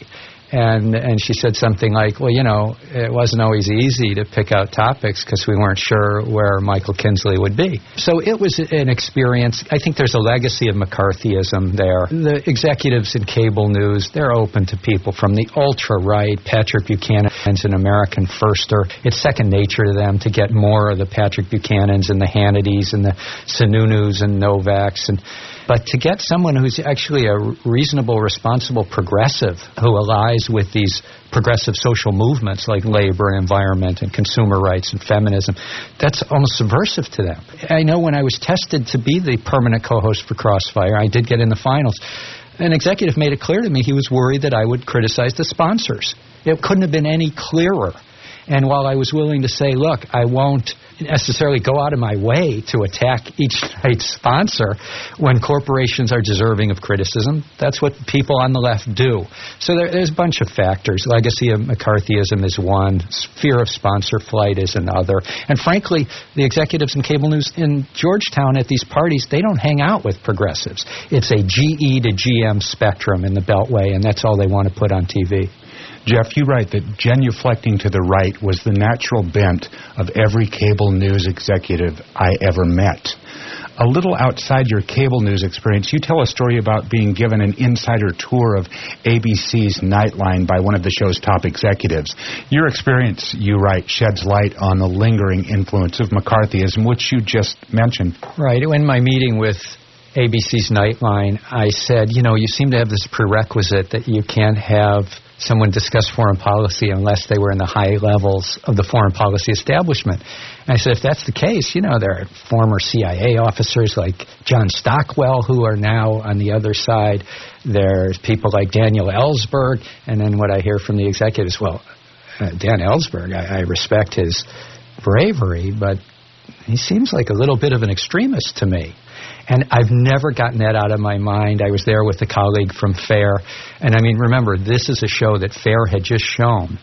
And she said something like, well, you know, it wasn't always easy to pick out topics because we weren't sure where Michael Kinsley would be. So it was an experience. I think there's a legacy of McCarthyism there. The executives in cable news, they're open to people from the ultra-right. Patrick Buchanan's an American firster. It's second nature to them to get more of the Patrick Buchanans and the Hannitys and the Sununus and Novaks. But to get someone who's actually a reasonable, responsible progressive who allies with these progressive social movements like labor and environment and consumer rights and feminism, that's almost subversive to them. I know when I was tested to be the permanent co-host for Crossfire, I did get in the finals. An executive made it clear to me he was worried that I would criticize the sponsors. It couldn't have been any clearer. And while I was willing to say, look, I won't necessarily go out of my way to attack each night's sponsor when corporations are deserving of criticism, that's what people on the left do. So there's a bunch of factors. Legacy of McCarthyism is one. Fear of sponsor flight is another. And frankly, the executives in cable news in Georgetown at these parties, they don't hang out with progressives. It's a GE to GM spectrum in the Beltway, and that's all they want to put on TV. Jeff, you write that genuflecting to the right was the natural bent of every cable news executive I ever met. A little outside your cable news experience, you tell a story about being given an insider tour of ABC's Nightline by one of the show's top executives. Your experience, you write, sheds light on the lingering influence of McCarthyism, which you just mentioned. Right. In my meeting with ABC's Nightline, I said, you know, you seem to have this prerequisite that you can't have someone discuss foreign policy unless they were in the high levels of the foreign policy establishment. And I said, if that's the case, you know, there are former CIA officers like John Stockwell who are now on the other side. There's people like Daniel Ellsberg. And then what I hear from the executives, well, Dan Ellsberg, I respect his bravery, but he seems like a little bit of an extremist to me. And I've never gotten that out of my mind. I was there with a colleague from FAIR. And I mean, remember, this is a show that FAIR had just shown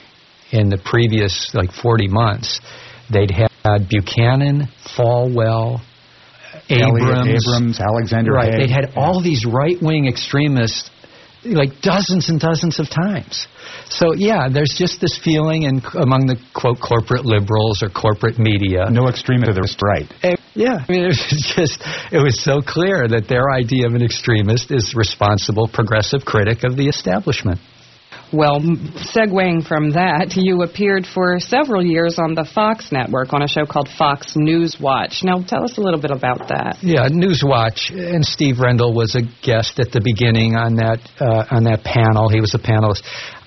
in the previous, 40 months. They'd had Buchanan, Falwell, Abrams, Alexander Haig. Right, they'd had all these right-wing extremists dozens and dozens of times. So, yeah, there's just this feeling among the, quote, corporate liberals or corporate media. No extremist to the right. Yeah, I mean, it was so clear that their idea of an extremist is responsible, progressive critic of the establishment. Well, segueing from that, you appeared for several years on the Fox network on a show called Fox News Watch. Now, tell us a little bit about that. Yeah, News Watch, and Steve Rendell was a guest at the beginning on that panel. He was a panelist.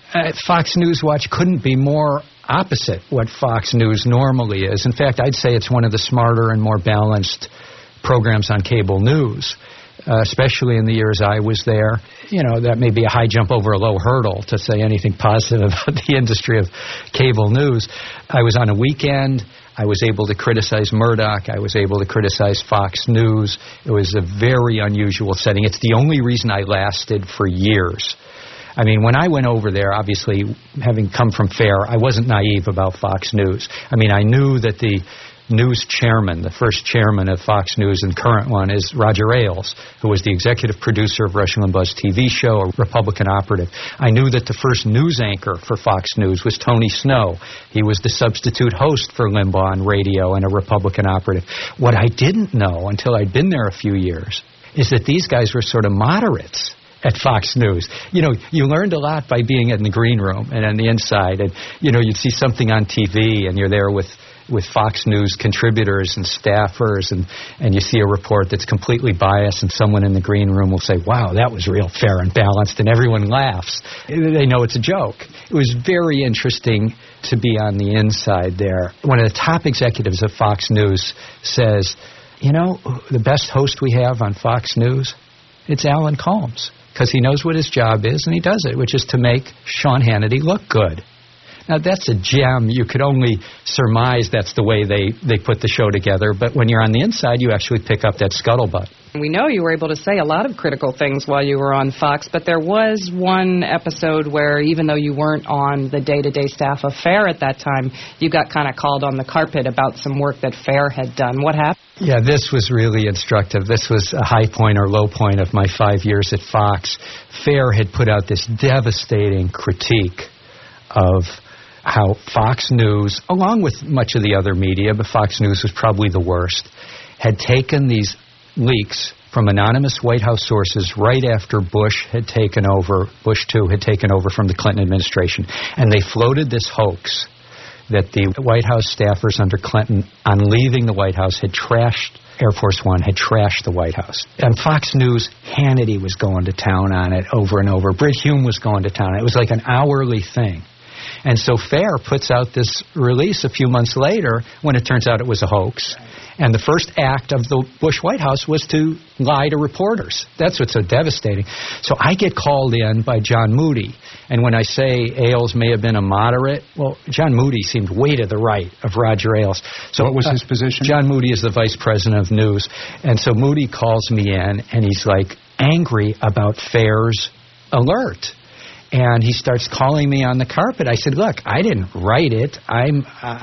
Fox News Watch couldn't be more opposite what Fox News normally is. In fact, I'd say it's one of the smarter and more balanced programs on cable news. Especially in the years I was there. You know, that may be a high jump over a low hurdle to say anything positive about the industry of cable news. I was on a weekend. I was able to criticize Murdoch. I was able to criticize Fox News. It was a very unusual setting. It's the only reason I lasted for years. I mean, when I went over there, obviously, having come from FAIR, I wasn't naive about Fox News. I mean, I knew that the news chairman, the first chairman of Fox News and current one, is Roger Ailes, who was the executive producer of Rush Limbaugh's TV show, a Republican operative. I knew that the first news anchor for Fox News was Tony Snow. He was the substitute host for Limbaugh on radio and a Republican operative. What I didn't know until I'd been there a few years is that these guys were sort of moderates at Fox News. You know, you learned a lot by being in the green room and on the inside. And, you know, you'd see something on TV and you're there with Fox News contributors and staffers, and you see a report that's completely biased, and someone in the green room will say, wow, that was real fair and balanced, and everyone laughs. They know it's a joke. It was very interesting to be on the inside there. One of the top executives of Fox News says, you know, the best host we have on Fox News, it's Alan Colmes, because he knows what his job is, and he does it, which is to make Sean Hannity look good. Now, that's a gem. You could only surmise that's the way they put the show together. But when you're on the inside, you actually pick up that scuttlebutt. We know you were able to say a lot of critical things while you were on Fox, but there was one episode where even though you weren't on the day-to-day staff of FAIR at that time, you got kind of called on the carpet about some work that FAIR had done. What happened? Yeah, this was really instructive. This was a high point or low point of my 5 years at Fox. FAIR had put out this devastating critique of how Fox News, along with much of the other media, but Fox News was probably the worst, had taken these leaks from anonymous White House sources right after Bush had taken over, Bush 2 had taken over from the Clinton administration. And they floated this hoax that the White House staffers under Clinton, on leaving the White House, had trashed Air Force One, had trashed the White House. On Fox News, Hannity was going to town on it over and over. Brit Hume was going to town on it. It was like an hourly thing. And so FAIR puts out this release a few months later when it turns out it was a hoax. And the first act of the Bush White House was to lie to reporters. That's what's so devastating. So I get called in by John Moody. And when I say Ailes may have been a moderate, well, John Moody seemed way to the right of Roger Ailes. So what was his position? John Moody is the vice president of news. And so Moody calls me in, and he's like angry about FAIR's alert. And he starts calling me on the carpet. I said, look, I didn't write it. I'm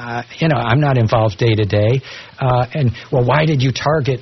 not involved day to day. And, well, why did you target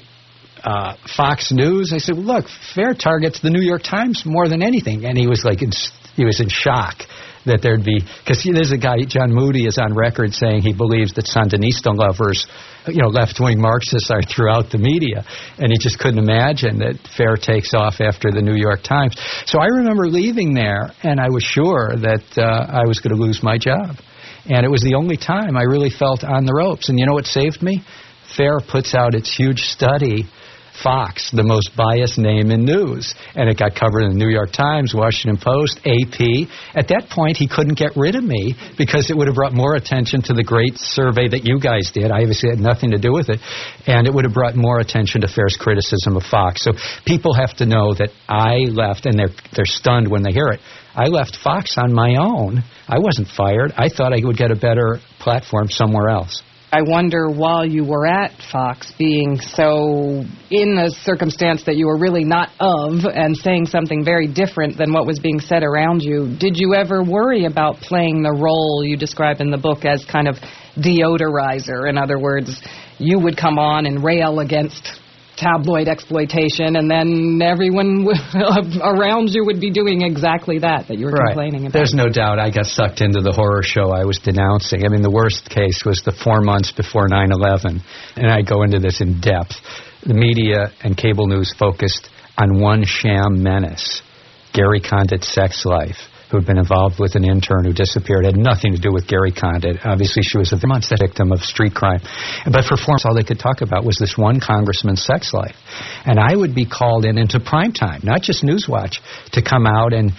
Fox News? I said, well, look, FAIR targets the New York Times more than anything. And he was like, he was in shock that there'd be, because there's a guy, John Moody is on record saying he believes that Sandinista lovers, left-wing Marxists are throughout the media, and he just couldn't imagine that FAIR takes off after the New York Times. So I remember leaving there, and I was sure that I was going to lose my job. And it was the only time I really felt on the ropes. And you know what saved me? FAIR puts out its huge study, Fox, the most biased name in news. And it got covered in the New York Times, Washington Post, AP. At that point, he couldn't get rid of me because it would have brought more attention to the great survey that you guys did. I obviously had nothing to do with it. And it would have brought more attention to FAIR's criticism of Fox. So people have to know that I left, and they're stunned when they hear it. I left Fox on my own. I wasn't fired. I thought I would get a better platform somewhere else. I wonder, while you were at Fox, being so in the circumstance that you were really not of and saying something very different than what was being said around you, did you ever worry about playing the role you describe in the book as kind of deodorizer? In other words, you would come on and rail against tabloid exploitation, and then everyone around you would be doing exactly that you were complaining about. There's no doubt I got sucked into the horror show I was denouncing. I mean, the worst case was the 4 months before 9/11, and I go into this in depth. The media and cable news focused on one sham menace, Gary Condit's sex life. who had been involved with an intern who disappeared. It had nothing to do with Gary Condit. Obviously, she was a victim of street crime. But for 4 months, all they could talk about was this one congressman's sex life. And I would be called into prime time, not just Newswatch, to come out and,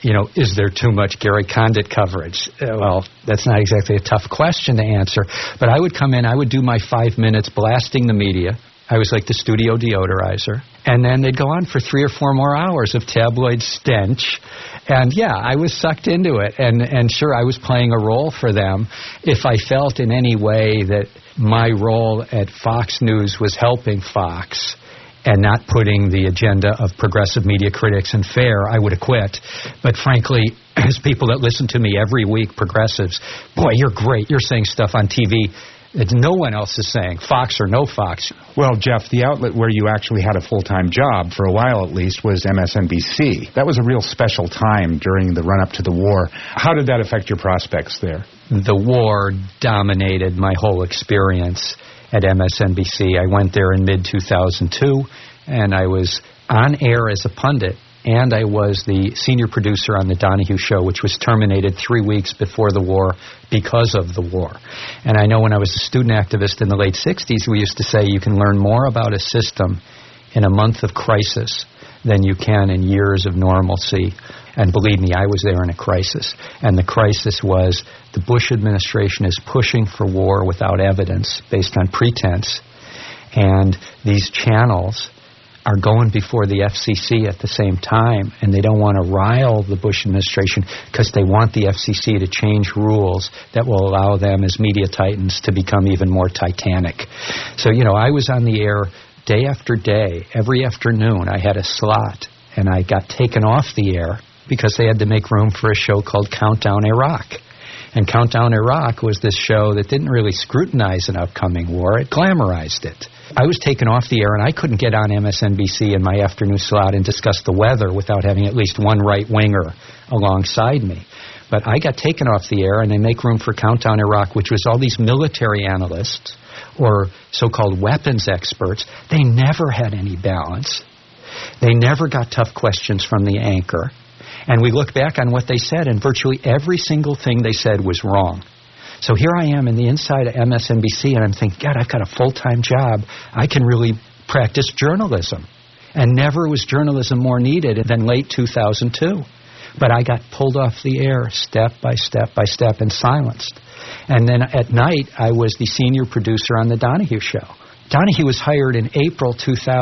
is there too much Gary Condit coverage? Well, that's not exactly a tough question to answer. But I would come in, I would do my 5 minutes blasting the media. I was like the studio deodorizer. And then they'd go on for 3 or 4 more hours of tabloid stench. And yeah, I was sucked into it. And sure, I was playing a role for them. If I felt in any way that my role at Fox News was helping Fox and not putting the agenda of progressive media critics and fair, I would have quit. But frankly, as people that listen to me every week, progressives, boy, you're great. You're saying stuff on TV that no one else is saying, Fox or no Fox. Well, Jeff, the outlet where you actually had a full-time job, for a while at least, was MSNBC. That was a real special time during the run-up to the war. How did that affect your prospects there? The war dominated my whole experience at MSNBC. I went there in mid-2002, and I was on air as a pundit, and I was the senior producer on The Donahue Show, which was terminated 3 weeks before the war because of the war. And I know when I was a student activist in the late 60s, we used to say you can learn more about a system in a month of crisis than you can in years of normalcy. And believe me, I was there in a crisis. And the crisis was the Bush administration is pushing for war without evidence, based on pretense. And these channels are going before the FCC at the same time, and they don't want to rile the Bush administration because they want the FCC to change rules that will allow them as media titans to become even more titanic. So, I was on the air day after day. Every afternoon I had a slot, and I got taken off the air because they had to make room for a show called Countdown Iraq. And Countdown Iraq was this show that didn't really scrutinize an upcoming war. It glamorized it. I was taken off the air, and I couldn't get on MSNBC in my afternoon slot and discuss the weather without having at least one right-winger alongside me. But I got taken off the air, and they make room for Countdown Iraq, which was all these military analysts or so-called weapons experts. They never had any balance. They never got tough questions from the anchor. And we look back on what they said, and virtually every single thing they said was wrong. So here I am in the inside of MSNBC, and I'm thinking, God, I've got a full-time job. I can really practice journalism. And never was journalism more needed than late 2002. But I got pulled off the air step by step by step and silenced. And then at night, I was the senior producer on The Donahue Show. Donahue was hired in April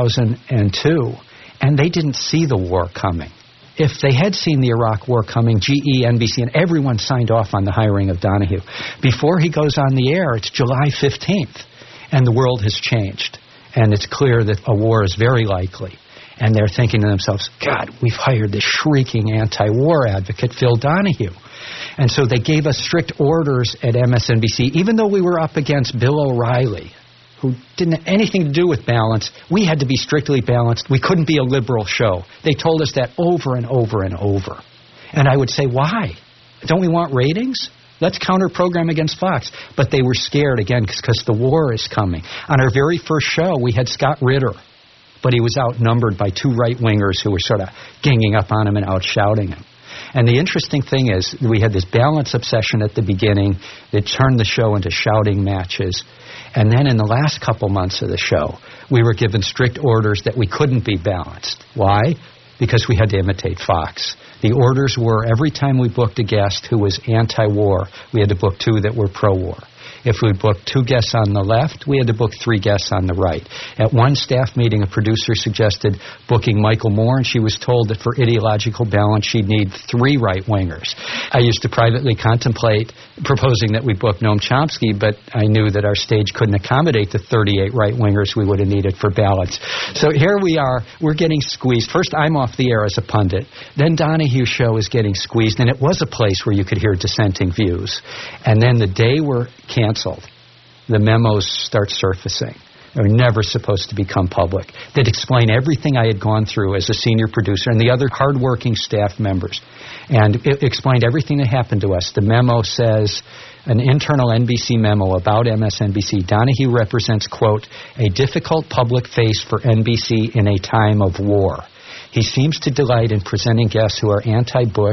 2002, and they didn't see the war coming. If they had seen the Iraq war coming, GE, NBC, and everyone signed off on the hiring of Donahue. Before he goes on the air, it's July 15th, and the world has changed. And it's clear that a war is very likely. And they're thinking to themselves, God, we've hired this shrieking anti-war advocate, Phil Donahue. And so they gave us strict orders at MSNBC, even though we were up against Bill O'Reilly, who didn't have anything to do with balance. We had to be strictly balanced. We couldn't be a liberal show. They told us that over and over and over. And I would say, why? Don't we want ratings? Let's counter-program against Fox. But they were scared, again, because the war is coming. On our very first show, we had Scott Ritter, but he was outnumbered by 2 right-wingers who were sort of ganging up on him and out-shouting him. And the interesting thing is, we had this balance obsession at the beginning that turned the show into shouting matches. And then in the last couple months of the show, we were given strict orders that we couldn't be balanced. Why? Because we had to imitate Fox. The orders were every time we booked a guest who was anti-war, we had to book 2 that were pro-war. If we booked 2 guests on the left, we had to book 3 guests on the right. At one staff meeting, a producer suggested booking Michael Moore, and she was told that for ideological balance, she'd need 3 right-wingers. I used to privately contemplate proposing that we book Noam Chomsky, but I knew that our stage couldn't accommodate the 38 right-wingers we would have needed for balance. So here we are. We're getting squeezed. First, I'm off the air as a pundit. Then Donahue Show is getting squeezed, and it was a place where you could hear dissenting views. And then the day we're canceled, the memos start surfacing. They were never supposed to become public. They'd explain everything I had gone through as a senior producer and the other hardworking staff members. And it explained everything that happened to us. The memo says, an internal NBC memo about MSNBC, Donahue represents, quote, a difficult public face for NBC in a time of war. He seems to delight in presenting guests who are anti-Bush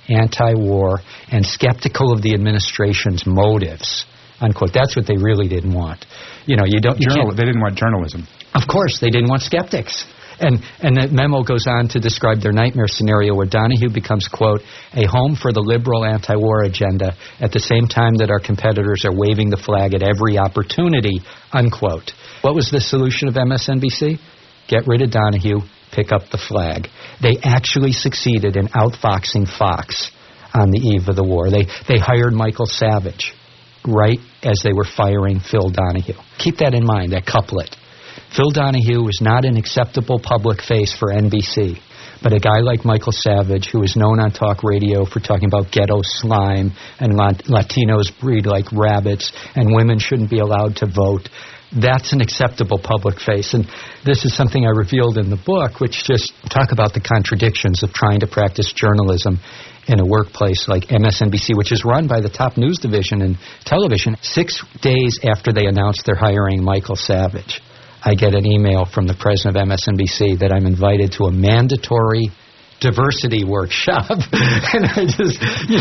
anti-war, and skeptical of the administration's motives, unquote. That's what they really didn't want. You know, they didn't want journalism. Of course, they didn't want skeptics. And the memo goes on to describe their nightmare scenario where Donahue becomes, quote, a home for the liberal anti-war agenda at the same time that our competitors are waving the flag at every opportunity, unquote. What was the solution of MSNBC? Get rid of Donahue, pick up the flag. They actually succeeded in outfoxing Fox on the eve of the war. They hired Michael Savage right as they were firing Phil Donahue. Keep that in mind, that couplet. Phil Donahue was not an acceptable public face for NBC, but a guy like Michael Savage, who is known on talk radio for talking about ghetto slime and Latinos breed like rabbits and women shouldn't be allowed to vote, that's an acceptable public face. And this is something I revealed in the book, which just talk about the contradictions of trying to practice journalism in a workplace like MSNBC, which is run by the top news division in television. 6 days after they announced they're hiring Michael Savage, I get an email from the president of MSNBC that I'm invited to a mandatory diversity workshop. And I just,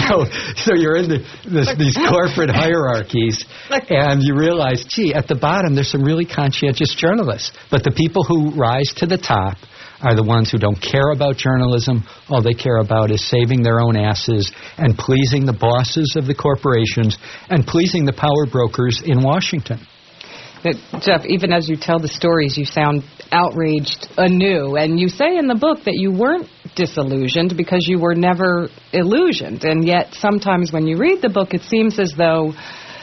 so you're in these corporate hierarchies, and you realize, gee, at the bottom there's some really conscientious journalists. But the people who rise to the top are the ones who don't care about journalism. All they care about is saving their own asses and pleasing the bosses of the corporations and pleasing the power brokers in Washington. Jeff, even as you tell the stories, you sound outraged anew. And you say in the book that you weren't disillusioned because you were never illusioned. And yet sometimes when you read the book, it seems as though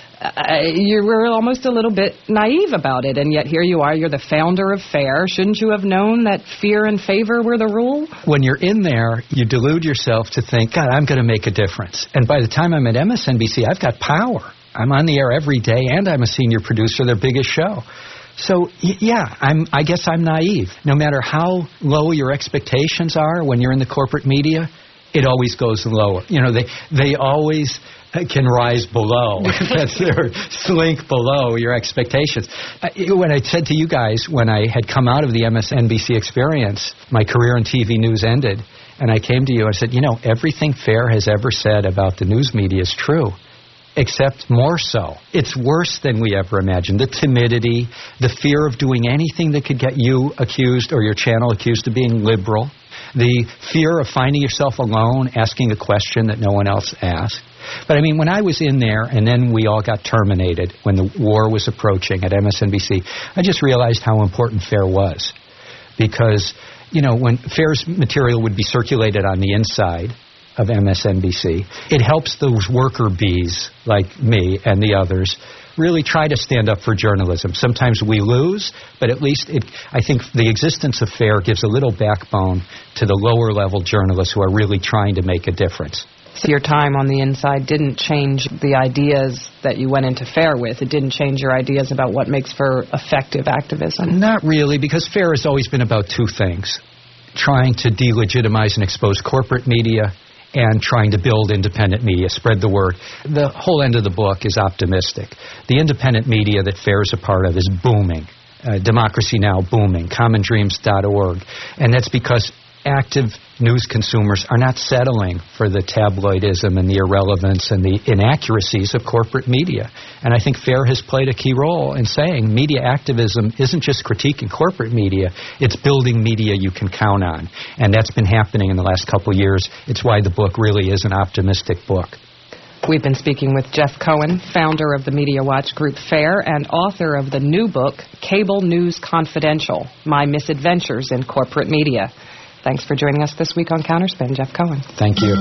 you were almost a little bit naive about it. And yet here you are, you're the founder of FAIR. Shouldn't you have known that fear and favor were the rule? When you're in there, you delude yourself to think, God, I'm going to make a difference. And by the time I'm at MSNBC, I've got power. I'm on the air every day, and I'm a senior producer of their biggest show. So, yeah, I guess I'm naive. No matter how low your expectations are when you're in the corporate media, it always goes lower. They always can rise below. That's their slink below your expectations. When I said to you guys, when I had come out of the MSNBC experience, my career in TV news ended, and I came to you and I said, everything FAIR has ever said about the news media is true. Except more so. It's worse than we ever imagined. The timidity, the fear of doing anything that could get you accused or your channel accused of being liberal, the fear of finding yourself alone, asking a question that no one else asked. But I mean, when I was in there and then we all got terminated when the war was approaching at MSNBC, I just realized how important FAIR was. Because, when FAIR's material would be circulated on the inside of MSNBC, it helps those worker bees like me and the others really try to stand up for journalism. Sometimes we lose, but at least I think the existence of FAIR gives a little backbone to the lower level journalists who are really trying to make a difference. So your time on the inside didn't change the ideas that you went into FAIR with. It didn't change your ideas about what makes for effective activism? Not really, because FAIR has always been about two things: trying to delegitimize and expose corporate media and trying to build independent media, spread the word. The whole end of the book is optimistic. The independent media that FAIR is a part of is booming. Democracy Now! Booming. CommonDreams.org. And that's because active news consumers are not settling for the tabloidism and the irrelevance and the inaccuracies of corporate media. And I think FAIR has played a key role in saying media activism isn't just critiquing corporate media, it's building media you can count on. And that's been happening in the last couple of years. It's why the book really is an optimistic book. We've been speaking with Jeff Cohen, founder of the Media Watch group FAIR and author of the new book, Cable News Confidential: My Misadventures in Corporate Media. Thanks for joining us this week on Counterspin, Jeff Cohen. Thank you.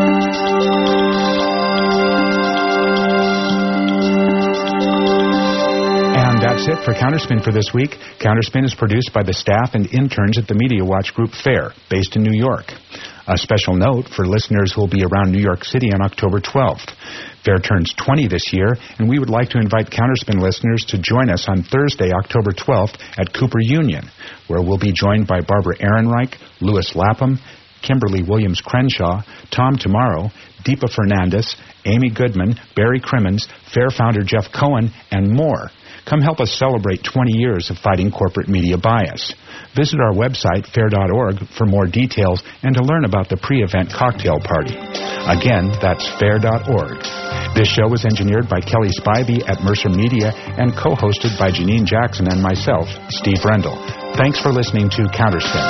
And that's it for Counterspin for this week. Counterspin is produced by the staff and interns at the Media Watch Group FAIR, based in New York. A special note for listeners who will be around New York City on October 12th. FAIR turns 20 this year, and we would like to invite Counterspin listeners to join us on Thursday, October 12th at Cooper Union, where we'll be joined by Barbara Ehrenreich, Louis Lapham, Kimberly Williams-Crenshaw, Tom Tomorrow, Deepa Fernandez, Amy Goodman, Barry Crimmins, FAIR founder Jeff Cohen, and more. Come help us celebrate 20 years of fighting corporate media bias. Visit our website, fair.org, for more details and to learn about the pre-event cocktail party. Again, that's fair.org. This show was engineered by Kelly Spivey at Mercer Media and co-hosted by Janine Jackson and myself, Steve Rendell. Thanks for listening to Counterspin.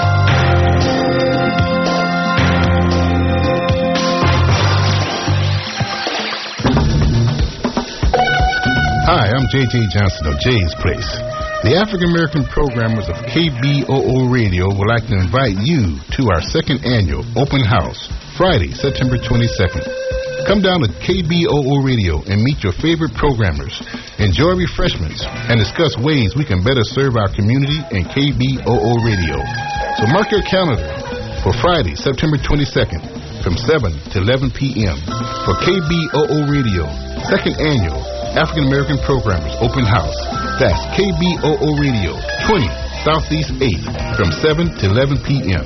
Hi, I'm J.J. Johnson of Jay's Place. The African American programmers of KBOO Radio would like to invite you to our second annual open house, Friday, September 22nd. Come down to KBOO Radio and meet your favorite programmers. Enjoy refreshments and discuss ways we can better serve our community and KBOO Radio. So mark your calendar for Friday, September 22nd from 7 to 11 p.m. for KBOO Radio, second annual African American Programmers Open House. That's KBOO Radio, 20 Southeast 8th from 7 to 11 p.m.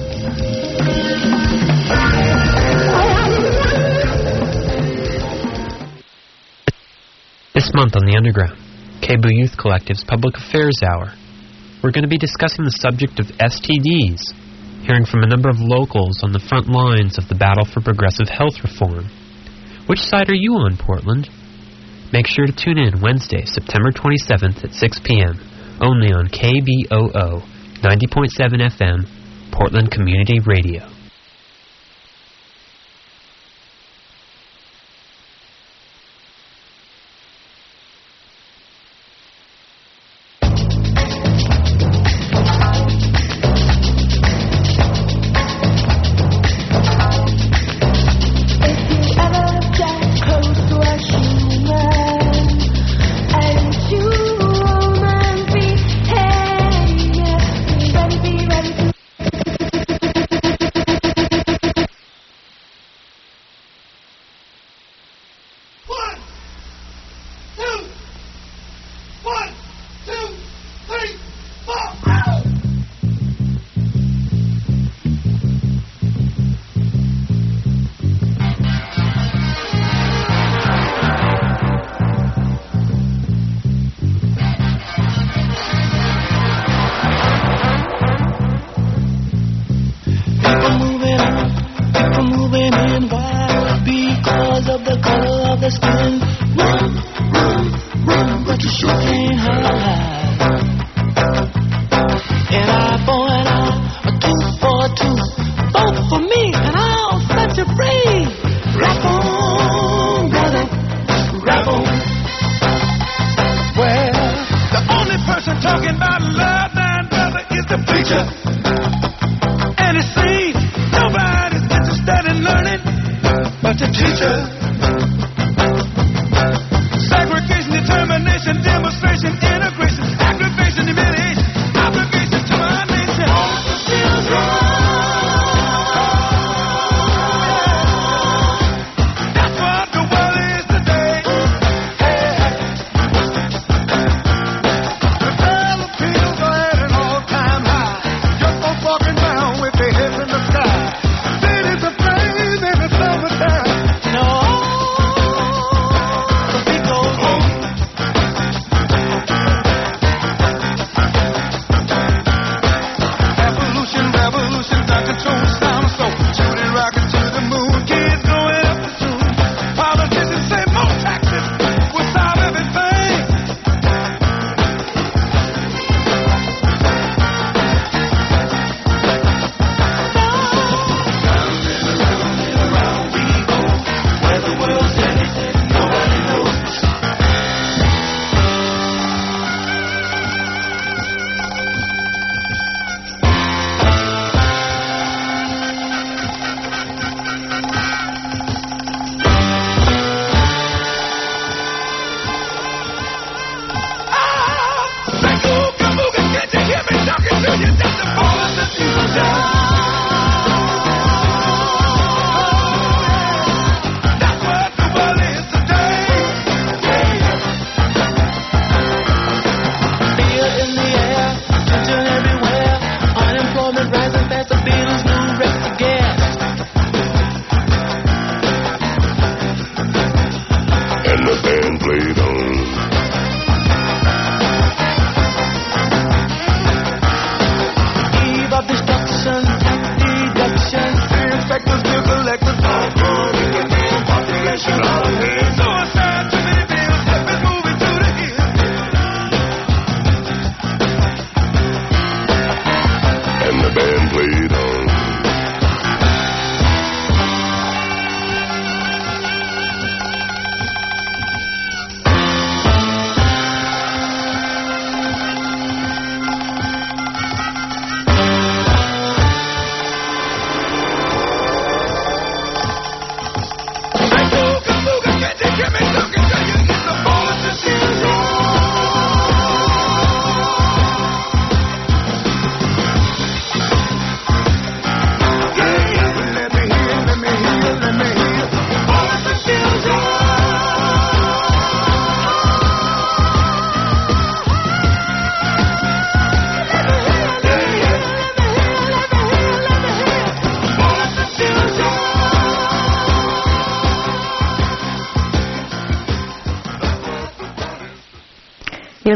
This month on The Underground, KBOO Youth Collective's Public Affairs Hour, we're going to be discussing the subject of STDs, hearing from a number of locals on the front lines of the battle for progressive health reform. Which side are you on, Portland? Make sure to tune in Wednesday, September 27th at 6 p.m., only on KBOO 90.7 FM, Portland Community Radio.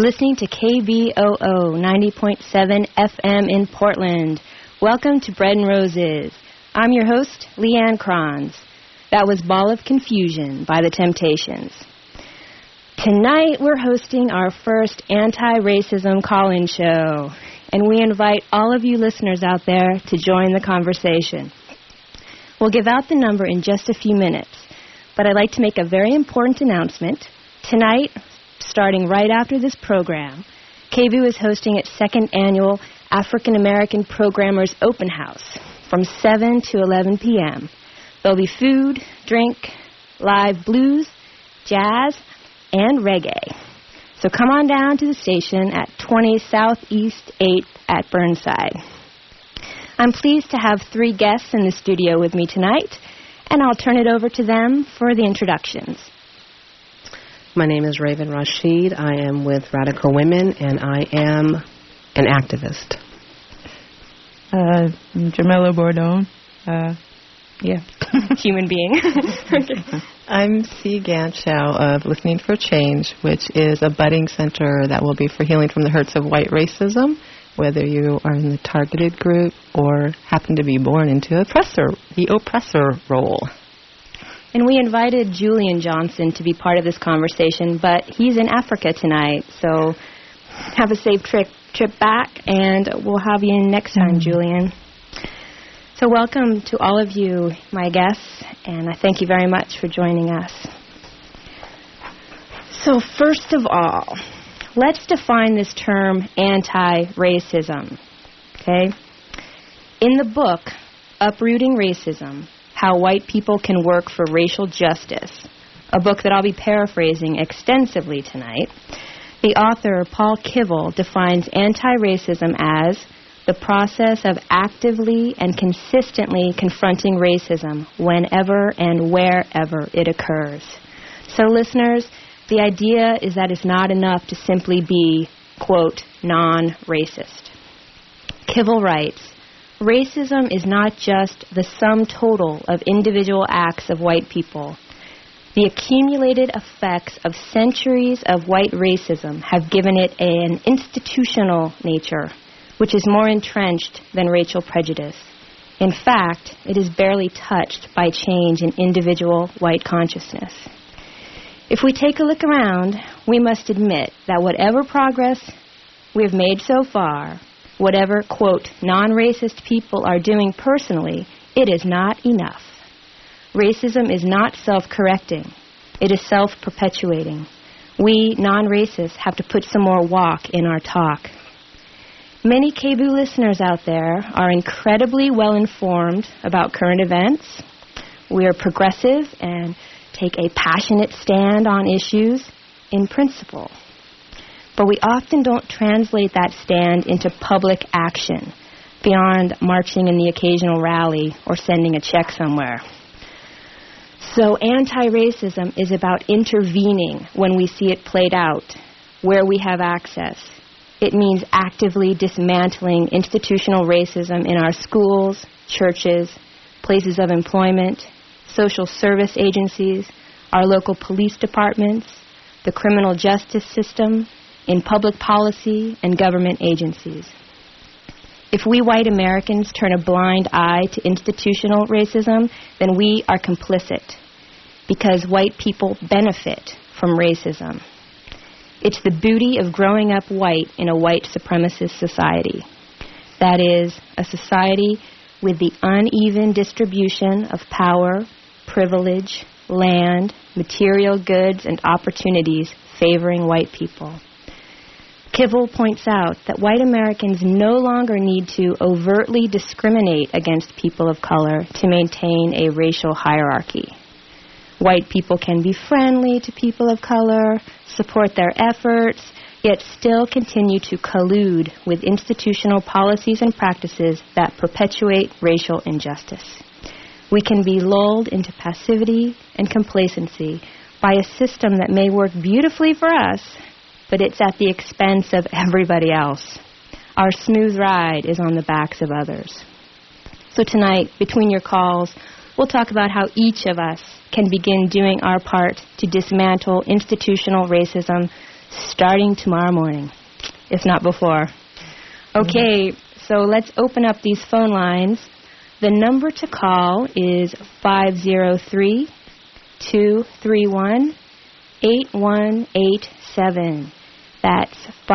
listening to KBOO 90.7 FM in Portland. Welcome to Bread and Roses. I'm your host, Leanne Kranz. That was Ball of Confusion by The Temptations. Tonight we're hosting our first anti-racism call-in show, and we invite all of you listeners out there to join the conversation. We'll give out the number in just a few minutes, but I'd like to make a very important announcement. Tonight, starting right after this program, KBOO is hosting its second annual African American Programmers Open House from 7 to 11 p.m. There'll be food, drink, live blues, jazz, and reggae. So come on down to the station at 20 Southeast 8th at Burnside. I'm pleased to have 3 guests in the studio with me tonight, and I'll turn it over to them for the introductions. My name is Raven Rashid. I am with Radical Women, and I am an activist. Jamila Bordone. Human being. Okay. I'm C. Ganchow of Listening for Change, which is a budding center that will be for healing from the hurts of white racism, whether you are in the targeted group or happen to be born into the oppressor role. And we invited Julian Johnson to be part of this conversation, but he's in Africa tonight, so have a safe trip back, and we'll have you in next time, Julian. So welcome to all of you, my guests, and I thank you very much for joining us. So first of all, let's define this term anti-racism, okay? In the book, Uprooting Racism, How White People Can Work for Racial Justice, a book that I'll be paraphrasing extensively tonight, the author, Paul Kivel, defines anti-racism as the process of actively and consistently confronting racism whenever and wherever it occurs. So listeners, the idea is that it's not enough to simply be, quote, non-racist. Kivel writes, racism is not just the sum total of individual acts of white people. The accumulated effects of centuries of white racism have given it an institutional nature, which is more entrenched than racial prejudice. In fact, it is barely touched by change in individual white consciousness. If we take a look around, we must admit that whatever progress we have made so far, whatever, quote, non-racist people are doing personally, it is not enough. Racism is not self-correcting. It is self-perpetuating. We, non-racists, have to put some more walk in our talk. Many KBOO listeners out there are incredibly well-informed about current events. We are progressive and take a passionate stand on issues in principle. But we often don't translate that stand into public action beyond marching in the occasional rally or sending a check somewhere. So anti-racism is about intervening when we see it played out, where we have access. It means actively dismantling institutional racism in our schools, churches, places of employment, social service agencies, our local police departments, the criminal justice system, in public policy and government agencies. If we white Americans turn a blind eye to institutional racism, then we are complicit, because white people benefit from racism. It's the beauty of growing up white in a white supremacist society. That is, a society with the uneven distribution of power, privilege, land, material goods, and opportunities favoring white people. Kivel points out that white Americans no longer need to overtly discriminate against people of color to maintain a racial hierarchy. White people can be friendly to people of color, support their efforts, yet still continue to collude with institutional policies and practices that perpetuate racial injustice. We can be lulled into passivity and complacency by a system that may work beautifully for us, but it's at the expense of everybody else. Our smooth ride is on the backs of others. So tonight, between your calls, we'll talk about how each of us can begin doing our part to dismantle institutional racism starting tomorrow morning, if not before. Okay, so let's open up these phone lines. The number to call is 503-231-8187. That's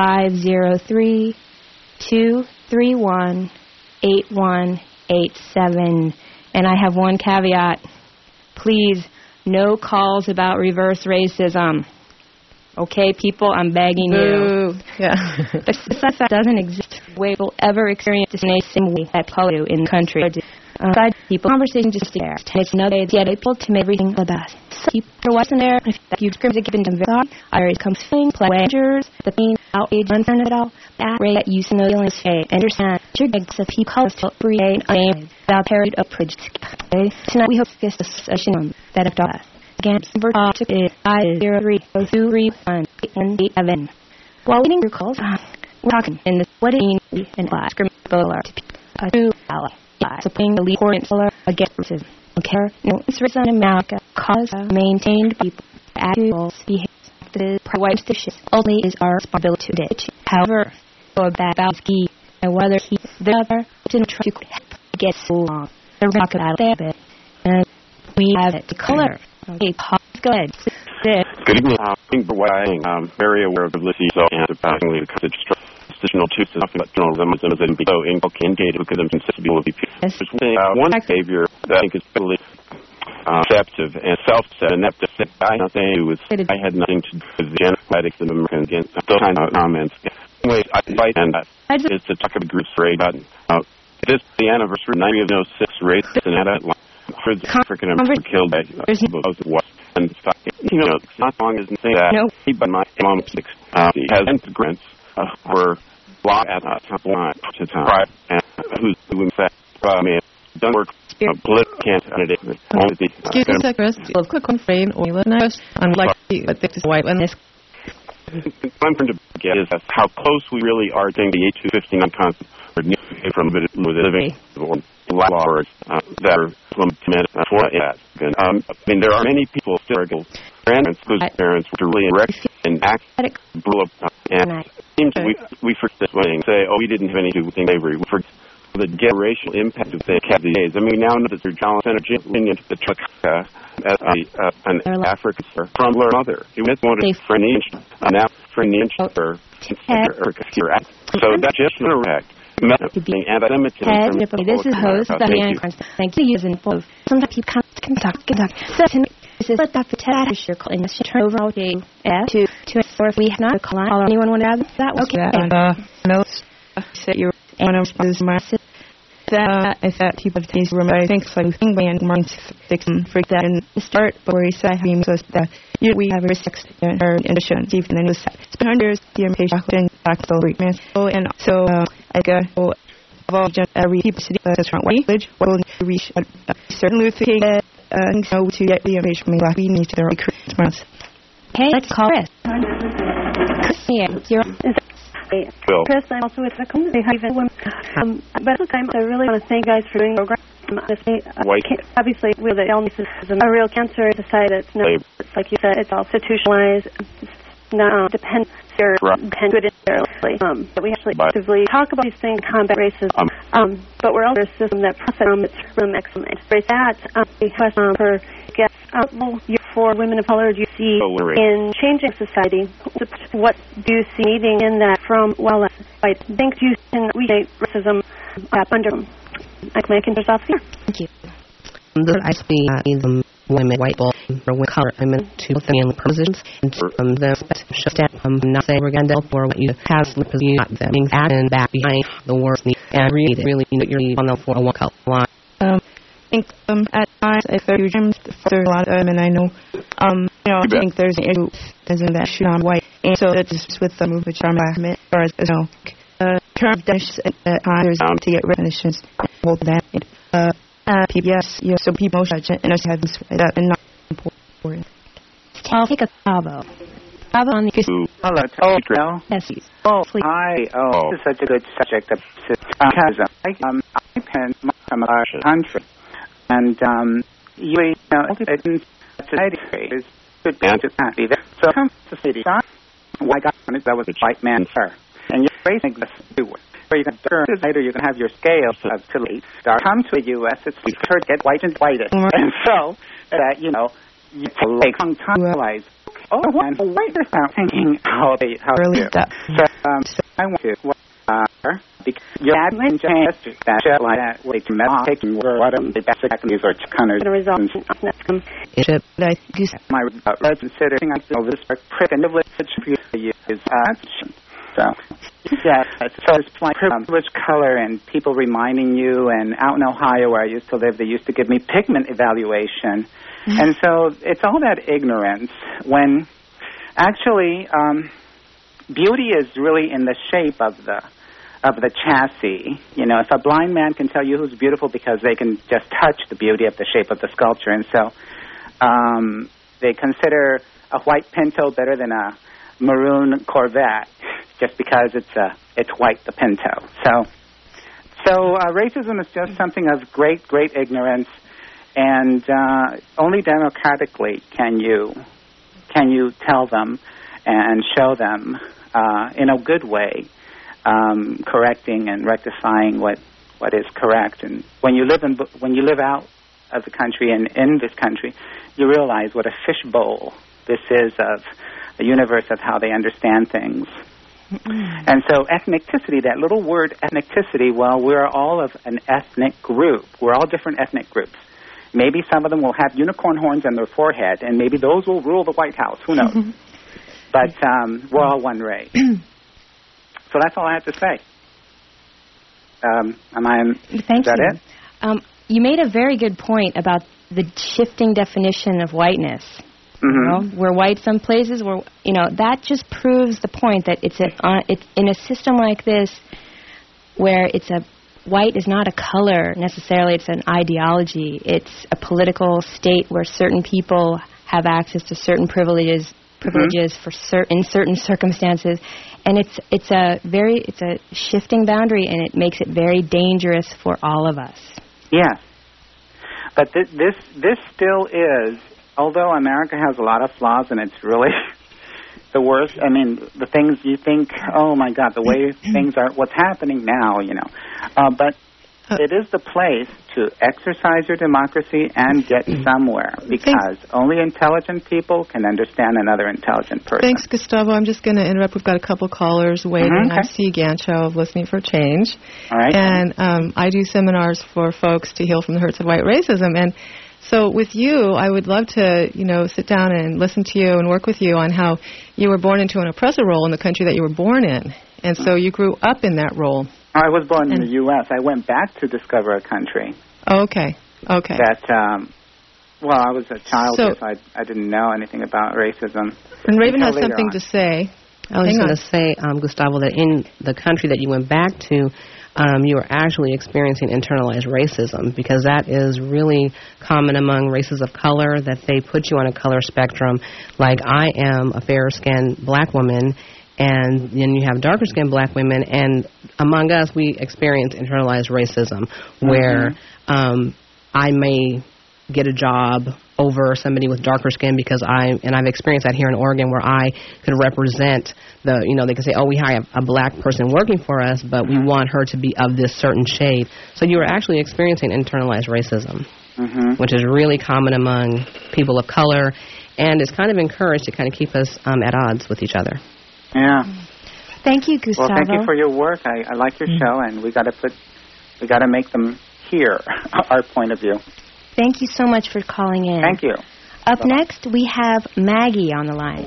503-231-8187. And I have one caveat. Please, no calls about reverse racism. Okay, people, I'm begging you. Yeah. The such doesn't exist. We will ever experience this in the same way that people do in the country. People, conversation just there. It's no way to get people to make everything the best. So people wasn't there. If you scream to give them very, Iris comes feeling, pleasures, the pain, outrage, unfair at all. That rate that you see no feelings, understand. Your gigs of people still create a name without parried up prejudice. Tonight we hope this is a shinum that have done. Again, number to is 503-231-8187. While waiting for calls, we're talking in the what it means and why screaming to a true ally. Supporting the lead coordinates against racism. Okay? No, it's racism in America cause maintained people attitudes, behaviors, white institutions only is our responsibility to ditch. However, for that about ski and whether he the other didn't try to get so long. They're talking about it a bit. And we have it to color. Okay, good. Good evening. I'm very aware of the Lissy so and surprisingly because it's constitutional to but journalism and be so engaged because I'm consistent with the one behavior that I think is really deceptive and self-set, and that I had nothing to do with the genocide of Americans against those kinds of comments. Anyways, I fight and is to talk about groups for about this is the anniversary of 1906 race and hundreds of African Americans killed by both was and it's not long as saying that but my mom has immigrants were blocked at the line to time and who in fact may have done work political candidate excuse me Chris a quick one frame or I'm like but this is white when this I'm trying to get is how close we really are to the 8259 concept from the living laws that are implemented for that. I mean, there are many people still parents whose parents were really erect and act blew up and seems we forget this one and say, oh, we didn't have anything to do with slavery. We forget the generational impact of the days. I mean, we now know that their John Senator lineage to Chaka as an African from their mother. He was wanted for an inch, now for an inch or so that's just an erect. This is host Diane Constant. Thank you. Using both. Sometimes people can talk. So this is what Dr. Ted circle in this turnover all day. To if we have not call anyone want to add that? Okay. Notes. Set your one of responses. That is that people of these room. I think so. Thing by and Martin Dixon for that in the start, but where he said he was that we have a respect or insurance even then was spend years the impatient back to the man. Oh, and so I go of all every people city that's front village will reach a certain Luther King so to get the information we need to recruit months. Okay, let's call Chris. You're Chris, I'm also with the community. But I really want to thank you guys for doing the program. Obviously, the illness is a real cancer in society. It's like you said, it's all institutionalized. It's not dependent good entirely. But we actually actively talk about these things, combat racism. But we're also a system that profits from excellence. With that, we question for guests. For women of color, do you see in changing society? What do you see needing in that from I think you can we say racism under I can just off here. Thank you. I see the women, white people, or women color, I'm in two family positions, and from them, not saying we're going to help or what you have, you got them and back behind the words, and really, you're on the for a one color line. I think at times if there are gyms for a lot of them, and I know I think there's an issue as in that should not white, and so it's just with the movement I'm environment or as term dashes at times to get recognitions hold that PBS so people and us have that and not important. I'll take a Bravo on the hello. Yes, please. Hi. This is such a good subject of because I pen from a country. And you know, society is good to be there. So come to the city I got on it, that was a white man, sir. And your race exists everywhere. So you can turn later, you can have your scales to come to the U.S. It's her to get white and whitest. And so, you take some time to realize, and wait this out, thinking how really that. So I want to, because your admin chance that like that, way to mess taking what the best seconds or kind of results. I my considering over this privilege is so yeah, so it's like privilege color and people reminding you. And out in Ohio where I used to live, they used to give me pigment evaluation, and so it's all that ignorance when actually beauty is really in the shape of the chassis. You know, if a blind man can tell you who's beautiful because they can just touch the beauty of the shape of the sculpture, and so they consider a white Pinto better than a maroon Corvette just because it's white, the Pinto. So racism is just something of great ignorance, and only democratically can you tell them and show them in a good way, correcting and rectifying what is correct. And when you live out of the country and in this country, you realize what a fishbowl this is of the universe of how they understand things. Mm-hmm. And so ethnicity, that little word ethnicity, well, we're all of an ethnic group. We're all different ethnic groups. Maybe some of them will have unicorn horns on their forehead, and maybe those will rule the White House. Who knows? Mm-hmm. But we're all one race. So that's all I have to say. Thank you. You made a very good point about the shifting definition of whiteness. Mm-hmm. You know, we're white some places. That just proves the point that it's in a system like this where white is not a color necessarily. It's an ideology. It's a political state where certain people have access to certain privileges mm-hmm. in certain circumstances, and it's a shifting boundary, and it makes it very dangerous for all of us. Yeah, but this still is. Although America has a lot of flaws, and it's really the worst. I mean, the things you think, oh my God, the way things are, what's happening now, but it is the place to exercise your democracy and get somewhere, because only intelligent people can understand another intelligent person. Thanks, Gustavo. I'm just going to interrupt. We've got a couple callers waiting. Mm-hmm. I'm C. Ganchow of Listening for Change. All right. And I do seminars for folks to heal from the hurts of white racism. And so with you, I would love to, sit down and listen to you and work with you on how you were born into an oppressor role in the country that you were born in. And so you grew up in that role. I was born in the U.S. I went back to discover a country. Oh, okay. That, I was a child, so I didn't know anything about racism. And Raven has something to say. I was going to say, Gustavo, that in the country that you went back to, you are actually experiencing internalized racism, because that is really common among races of color, that they put you on a color spectrum. Like, I am a fair-skinned black woman, and then you have darker-skinned black women, and among us, we experience internalized racism, where I may get a job over somebody with darker skin because I've experienced that here in Oregon, where I could represent they can say, oh, we have a black person working for us, but we want her to be of this certain shade. So you are actually experiencing internalized racism, which is really common among people of color, and is kind of encouraged to kind of keep us at odds with each other. Yeah. Thank you, Gustavo. Well, thank you for your work. I like your show, and we got to make them hear our point of view. Thank you so much for calling in. Thank you. Up next, we have Maggie on the line.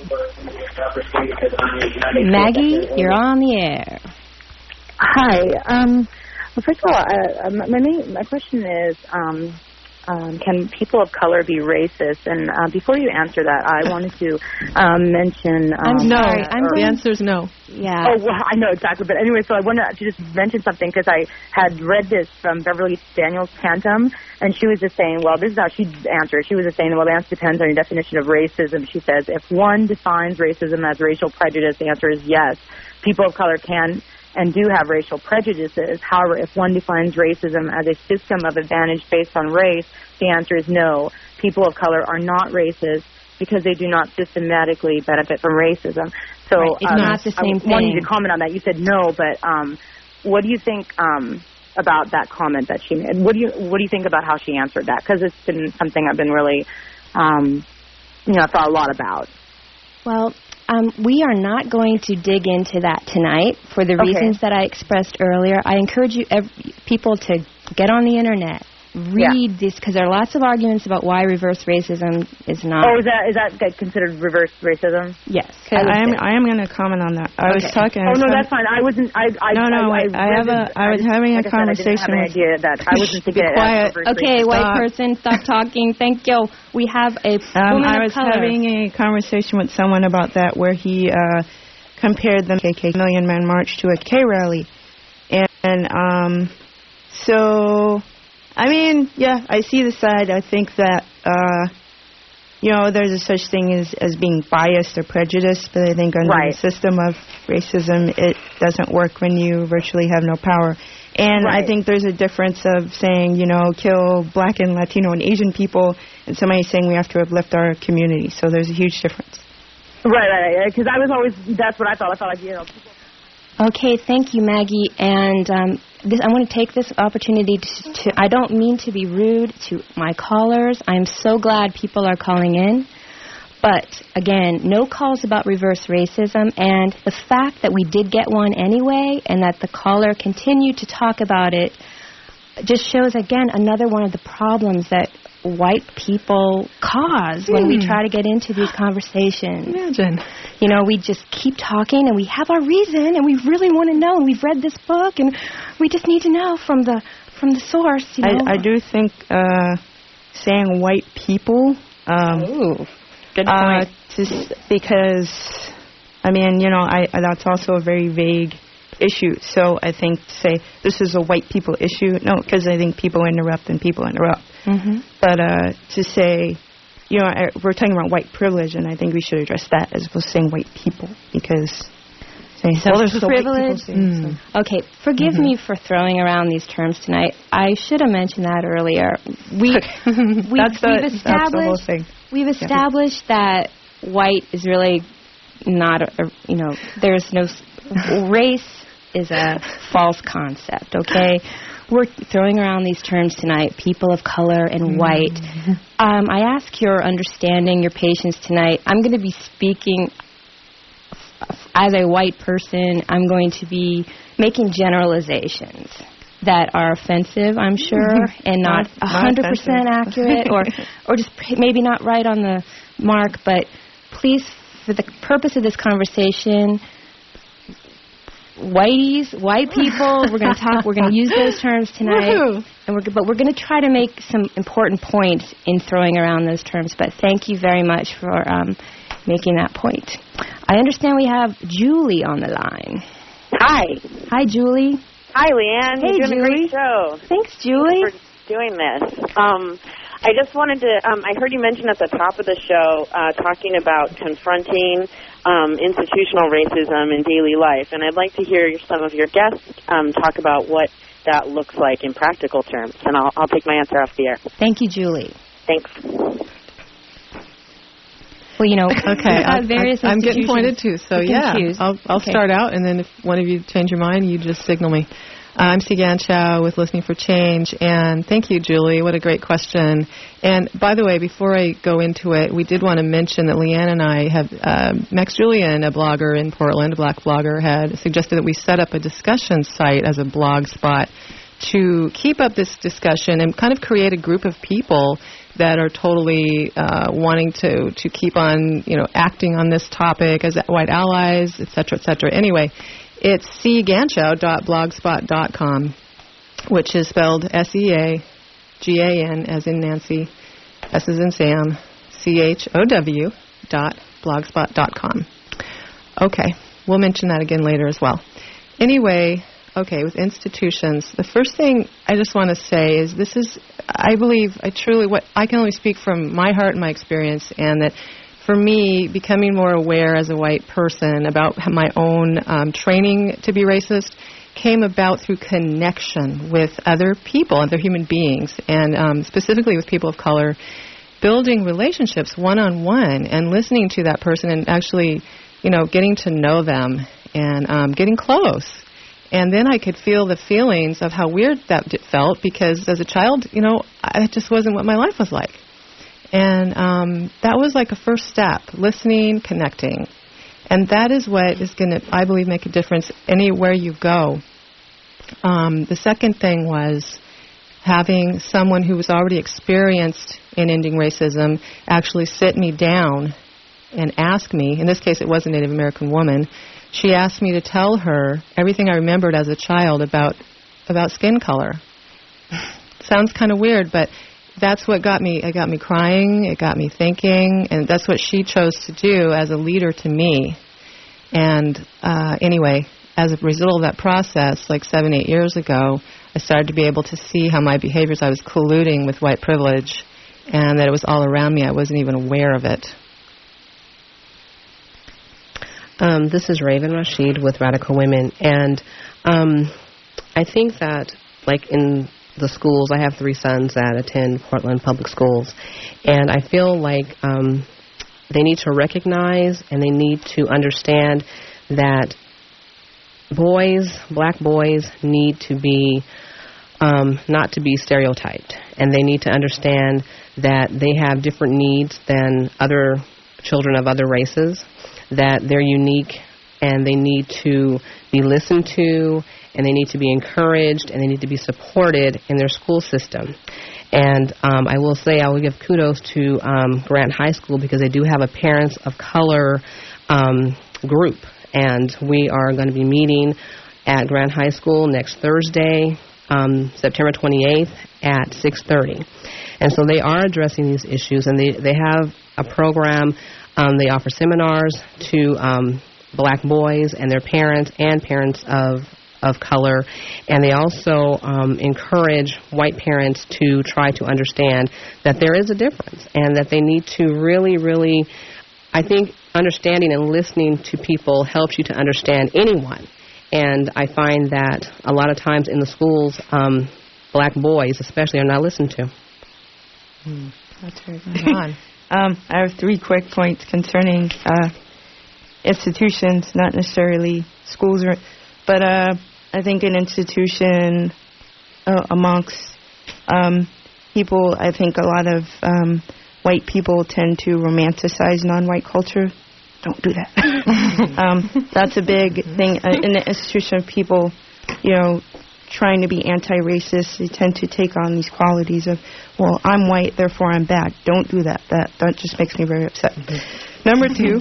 Maggie, you're on the air. Hi. Well, first of all, my question is, can people of color be racist? And before you answer that, I wanted to mention... the answer is no. Yeah. Oh, well, I know exactly. But anyway, so I wanted to just mention something, because I had read this from Beverly Daniels Tantum, and she was just saying, well, this is how she answered. She was just saying, well, the answer depends on your definition of racism. She says, if one defines racism as racial prejudice, the answer is yes. People of color can and do have racial prejudices. However, if one defines racism as a system of advantage based on race, the answer is no. People of color are not racist. because they do not systematically benefit from racism. So right. It's not the same thing. I wanted you to comment on that. You said no, but what do you think about that comment that she made? What do you think about how she answered that? Because it's been something I've been really, thought a lot about. Well, we are not going to dig into that tonight for the reasons that I expressed earlier. I encourage people to get on the Internet, read this, because there are lots of arguments about why reverse racism is not. Oh, is that considered reverse racism? Yes. Okay, I am going to comment on that. I was talking. Oh no, that's fine. I wasn't. I was having a conversation. I didn't have an idea that I wasn't thinking. Be quiet. Okay, white person, stop talking. Thank you. We have a woman I was of color. having a conversation with someone about that, where he compared the KKK Million Man March to a K rally, and so. I mean, yeah, I see the side. I think that, there's a such thing as being biased or prejudiced, but I think under the system of racism, it doesn't work when you virtually have no power. And I think there's a difference of saying, kill Black and Latino and Asian people, and somebody saying we have to uplift our community. So there's a huge difference. Right, because that's what I thought. I felt like, people... Okay, thank you, Maggie. And I want to take this opportunity to I don't mean to be rude to my callers. I'm so glad people are calling in. But, again, no calls about reverse racism. And the fact that we did get one anyway and that the caller continued to talk about it just shows, again, another one of the problems that white people cause when we try to get into these conversations. Imagine. We just keep talking, and we have our reason, and we really want to know, and we've read this book, and we just need to know from the source. I do think saying white people. Good point. Because, that's also a very vague issue. So I think to say this is a white people issue, no, because I think people interrupt and people interrupt. Mm-hmm. But to say, we're talking about white privilege, and I think we should address that as opposed to saying white people, because there's privilege. Okay, forgive me for throwing around these terms tonight. I should have mentioned that earlier. We've established that white is really not there's no race is a false concept, okay? We're throwing around these terms tonight, people of color and white. I ask your understanding, your patience tonight. I'm going to be speaking as a white person. I'm going to be making generalizations that are offensive, I'm sure, and not 100% accurate or just maybe not right on the mark. But please, for the purpose of this conversation, white people, we're going to talk, we're going to use those terms tonight, but we're going to try to make some important points in throwing around those terms. But thank you very much for making that point. I understand we have Julie on the line. Hi, Julie. Hi, Leanne. Hey, you're doing Julie. a great show. Thanks, Julie. Thanks for doing this. I just wanted to, I heard you mention at the top of the show talking about confronting institutional racism in daily life, and I'd like to hear some of your guests talk about what that looks like in practical terms, and I'll take my answer off the air. Thank you, Julie. Thanks. Well, okay, I'm getting pointed too, so I'll start out, and then if one of you change your mind, you just signal me. I'm Sigan Chow with Listening for Change, and thank you, Julie. What a great question. And by the way, before I go into it, we did want to mention that Leanne and I have, Max Julian, a blogger in Portland, a black blogger, had suggested that we set up a discussion site as a blog spot to keep up this discussion and kind of create a group of people that are totally wanting to keep on, acting on this topic as white allies, et cetera, et cetera. Anyway, it's cganchow.blogspot.com, which is spelled SEAGAN as in Nancy, S as in Sam, CHOW.blogspot.com. Okay, we'll mention that again later as well. Anyway, with institutions, the first thing I just want to say is I can only speak from my heart and my experience, and that for me, becoming more aware as a white person about my own training to be racist came about through connection with other people, other human beings, and specifically with people of color. building relationships one-on-one and listening to that person and actually, getting to know them and getting close. And then I could feel the feelings of how weird that felt because as a child, it just wasn't what my life was like. And that was like a first step, listening, connecting. And that is what is going to, I believe, make a difference anywhere you go. The second thing was having someone who was already experienced in ending racism actually sit me down and ask me, in this case it was a Native American woman, she asked me to tell her everything I remembered as a child about skin color. Sounds kind of weird, but that's what got me. It got me crying. It got me thinking, and that's what she chose to do as a leader to me. And anyway, as a result of that process, like 7-8 years ago, I started to be able to see how my behaviors, I was colluding with white privilege, and that it was all around me. I wasn't even aware of it. This is Raven Rashid with Radical Women, and I think that, like in the schools, I have 3 sons that attend Portland Public Schools, and I feel like they need to recognize and they need to understand that black boys need to be not to be stereotyped, and they need to understand that they have different needs than other children of other races, that they're unique and they need to be listened to and they need to be encouraged and they need to be supported in their school system. And I will say I will give kudos to Grant High School because they do have a Parents of Color group, and we are going to be meeting at Grant High School next Thursday, September 28th at 6:30. And so they are addressing these issues, and they have a program. They offer seminars to black boys and their parents and parents of color, and they also encourage white parents to try to understand that there is a difference and that they need to really, really, I think understanding and listening to people helps you to understand anyone. And I find that a lot of times in the schools, black boys especially are not listened to. That's very good. On. I have 3 quick points concerning institutions, not necessarily schools, but I think an institution amongst people, I think a lot of white people tend to romanticize non-white culture. Don't do that. That's a big thing. In the institution of people, trying to be anti-racist, they tend to take on these qualities of, well, I'm white, therefore I'm bad. Don't do that. That just makes me very upset. Number 2,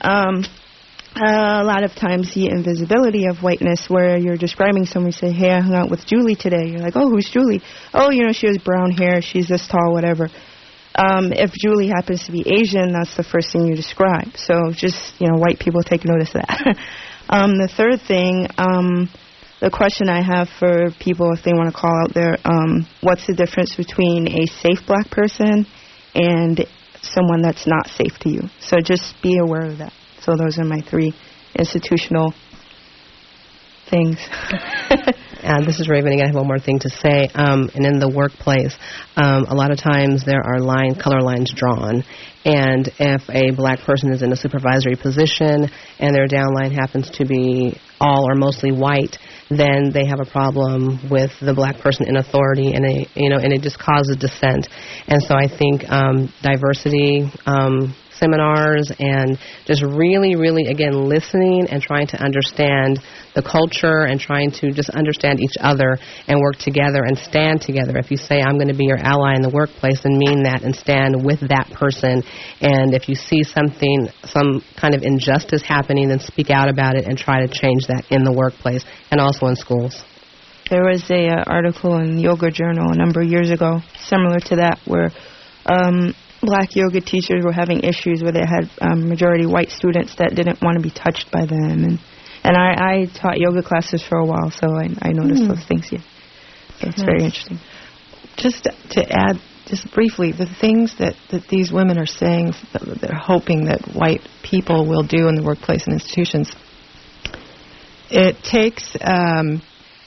a lot of times the invisibility of whiteness, where you're describing someone, you say, hey, I hung out with Julie today. You're like, oh, who's Julie? Oh, she has brown hair, she's this tall, whatever. If Julie happens to be Asian, that's the first thing you describe. So just, white people take notice of that. The third thing, the question I have for people if they want to call out there, what's the difference between a safe black person and someone that's not safe to you? So just be aware of that. So those are my 3 institutional things. This is Raven again. I have one more thing to say. And in the workplace, a lot of times there are color lines drawn. And if a black person is in a supervisory position and their downline happens to be all or mostly white, then they have a problem with the black person in authority, and it just causes dissent. And so I think diversity seminars and just really, really, again, listening and trying to understand the culture and trying to just understand each other and work together and stand together. If you say, I'm going to be your ally in the workplace, then mean that and stand with that person. And if you see some kind of injustice happening, then speak out about it and try to change that in the workplace and also in schools. There was a article in Yoga Journal a number of years ago, similar to that, where black yoga teachers were having issues where they had majority white students that didn't want to be touched by them. And I taught yoga classes for a while, so I noticed those things. Yeah. So it's very interesting. Just to add, just briefly, the things that these women are saying that they're hoping that white people will do in the workplace and institutions, it takes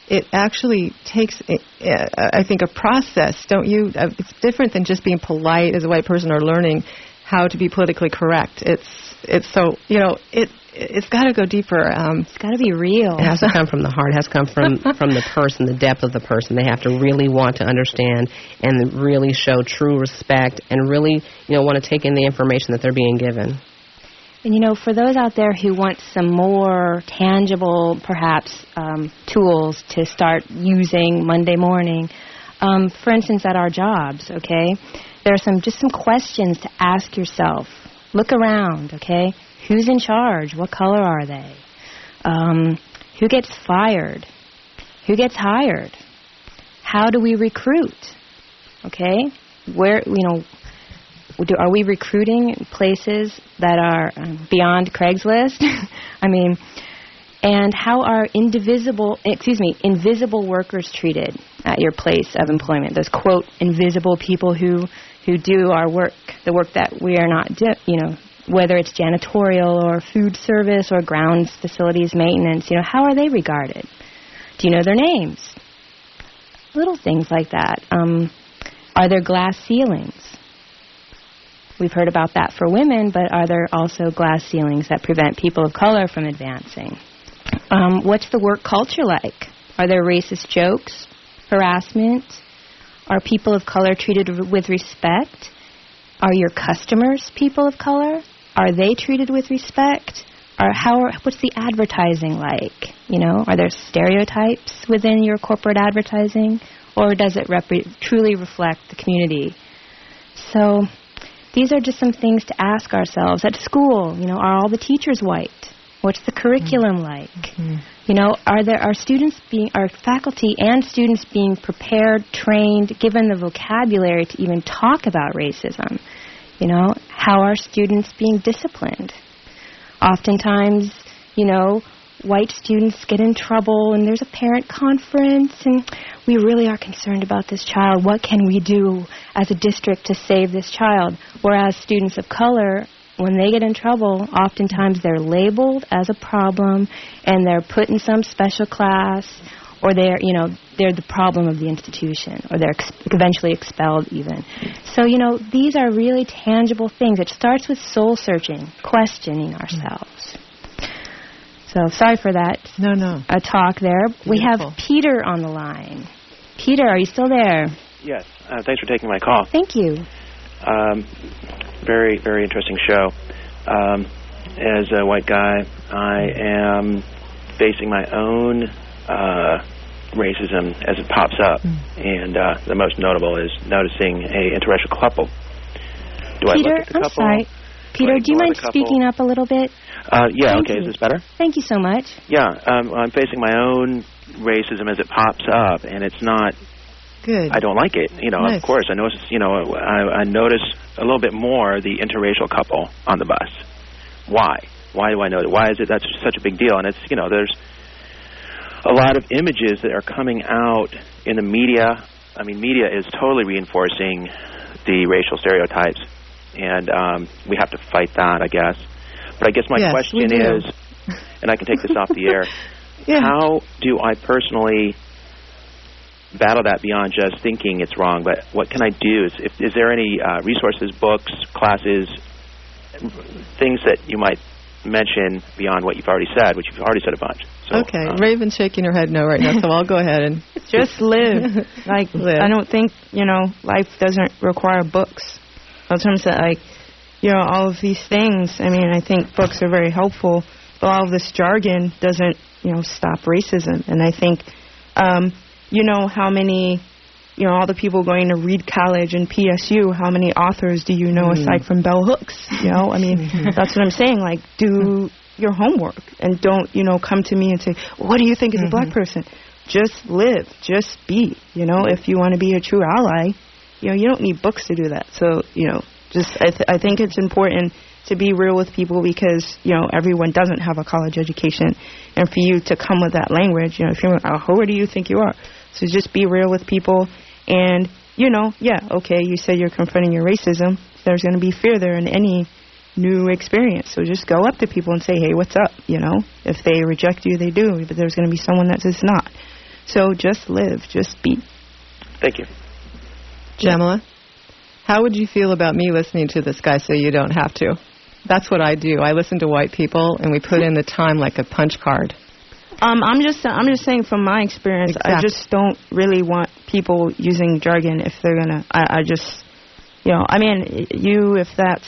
it actually takes, I think, a process, don't you? It's different than just being polite as a white person or learning how to be politically correct. It's so, it's got to go deeper. It's got to be real. It has to come from the heart. It has to come from the person, the depth of the person. They have to really want to understand and really show true respect and really, want to take in the information that they're being given. And, for those out there who want some more tangible, perhaps, tools to start using Monday morning, for instance, at our jobs, okay, there are some questions to ask yourself. Look around, okay? Who's in charge? What color are they? Who gets fired? Who gets hired? How do we recruit? Okay? Where, are we recruiting places that are beyond Craigslist? And how are invisible workers treated at your place of employment? Those, quote, invisible people who do our work, the work that we are not, whether it's janitorial or food service or grounds facilities maintenance, how are they regarded? Do you know their names? Little things like that. Are there glass ceilings? We've heard about that for women, but are there also glass ceilings that prevent people of color from advancing? What's the work culture like? Are there racist jokes, harassment? Are people of color treated with respect? Are your customers people of color? Are they treated with respect? What's the advertising like? Are there stereotypes within your corporate advertising? Or does it truly reflect the community? So these are just some things to ask ourselves. At school, are all the teachers white? What's the curriculum like? Are faculty and students being prepared, trained, given the vocabulary to even talk about racism? How are students being disciplined? Oftentimes, white students get in trouble and there's a parent conference and we really are concerned about this child. What can we do as a district to save this child? Whereas students of color, when they get in trouble, oftentimes they're labeled as a problem and they're put in some special class, or they're the problem of the institution, or they're eventually expelled even. So, these are really tangible things. It starts with soul searching, questioning ourselves. So sorry for that. No. A talk there. Beautiful. We have Peter on the line. Peter, are you still there? Yes. Thanks for taking my call. Thank you. Very, very interesting show. As a white guy, I am facing my own racism as it pops up, and the most notable is noticing a interracial couple. Peter, I'm sorry. Peter, do you mind speaking up a little bit? Yeah, okay, is this better? Thank you so much. Yeah, I'm facing my own racism as it pops up, and it's not good. I don't like it. Nice. Of course, I notice, I notice a little bit more the interracial couple on the bus. Why? Why do I know that? Why is it that's such a big deal? And it's, there's a lot of images that are coming out in the media. I mean, media is totally reinforcing the racial stereotypes, and we have to fight that, I guess. But I guess my question is, and I can take this off the air, how do I personally battle that beyond just thinking it's wrong? But what can I do? Is there any resources, books, classes, things that you might mention beyond what you've already said, which you've already said a bunch? So, okay, Raven's shaking her head no right now, so I'll go ahead and just live. Live. I don't think, life doesn't require books. In terms of, all of these things, I think books are very helpful, but all of this jargon doesn't, stop racism. And I think, how many, all the people going to Reed College and PSU, how many authors do you know aside from Bell Hooks? That's what I'm saying. Do your homework and don't, come to me and say, what do you think as a black person? Just live. Just be. If you want to be a true ally, you don't need books to do that. So, I think it's important to be real with people because, everyone doesn't have a college education. And for you to come with that language, if you're, who do you think you are? So just be real with people. And, you say you're confronting your racism. There's going to be fear there in any new experience. So just go up to people and say, hey, what's up? If they reject you, they do. But there's going to be someone that says not. So just live, just be. Thank you. Jamila, how would you feel about me listening to this guy so you don't have to? That's what I do. I listen to white people, and we put in the time like a punch card. I'm just saying from my experience, exactly. I just don't really want people using jargon if they're gonna. I just, I mean, if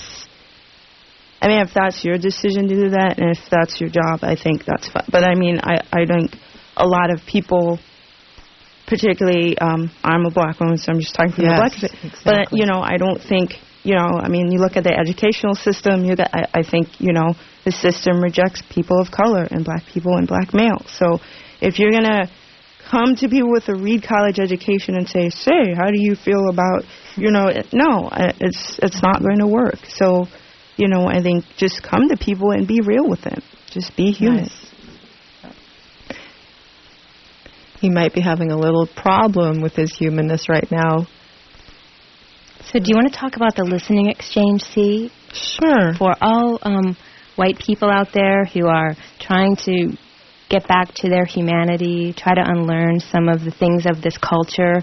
that's your decision to do that, and if that's your job, I think that's fine. But I mean, I think a lot of people, particularly, I'm a black woman, so I'm just talking from the black side. Exactly. But I don't think. I mean, you look at the educational system, I think, the system rejects people of color and black people and black males. So if you're going to come to people with a Reed College education and say, how do you feel about, no, it's not going to work. So, I think just come to people and be real with them. Just be human. Nice. He might be having a little problem with his humanness right now. So do you want to talk about the listening exchange, C? Sure. For all white people out there who are trying to get back to their humanity, try to unlearn some of the things of this culture,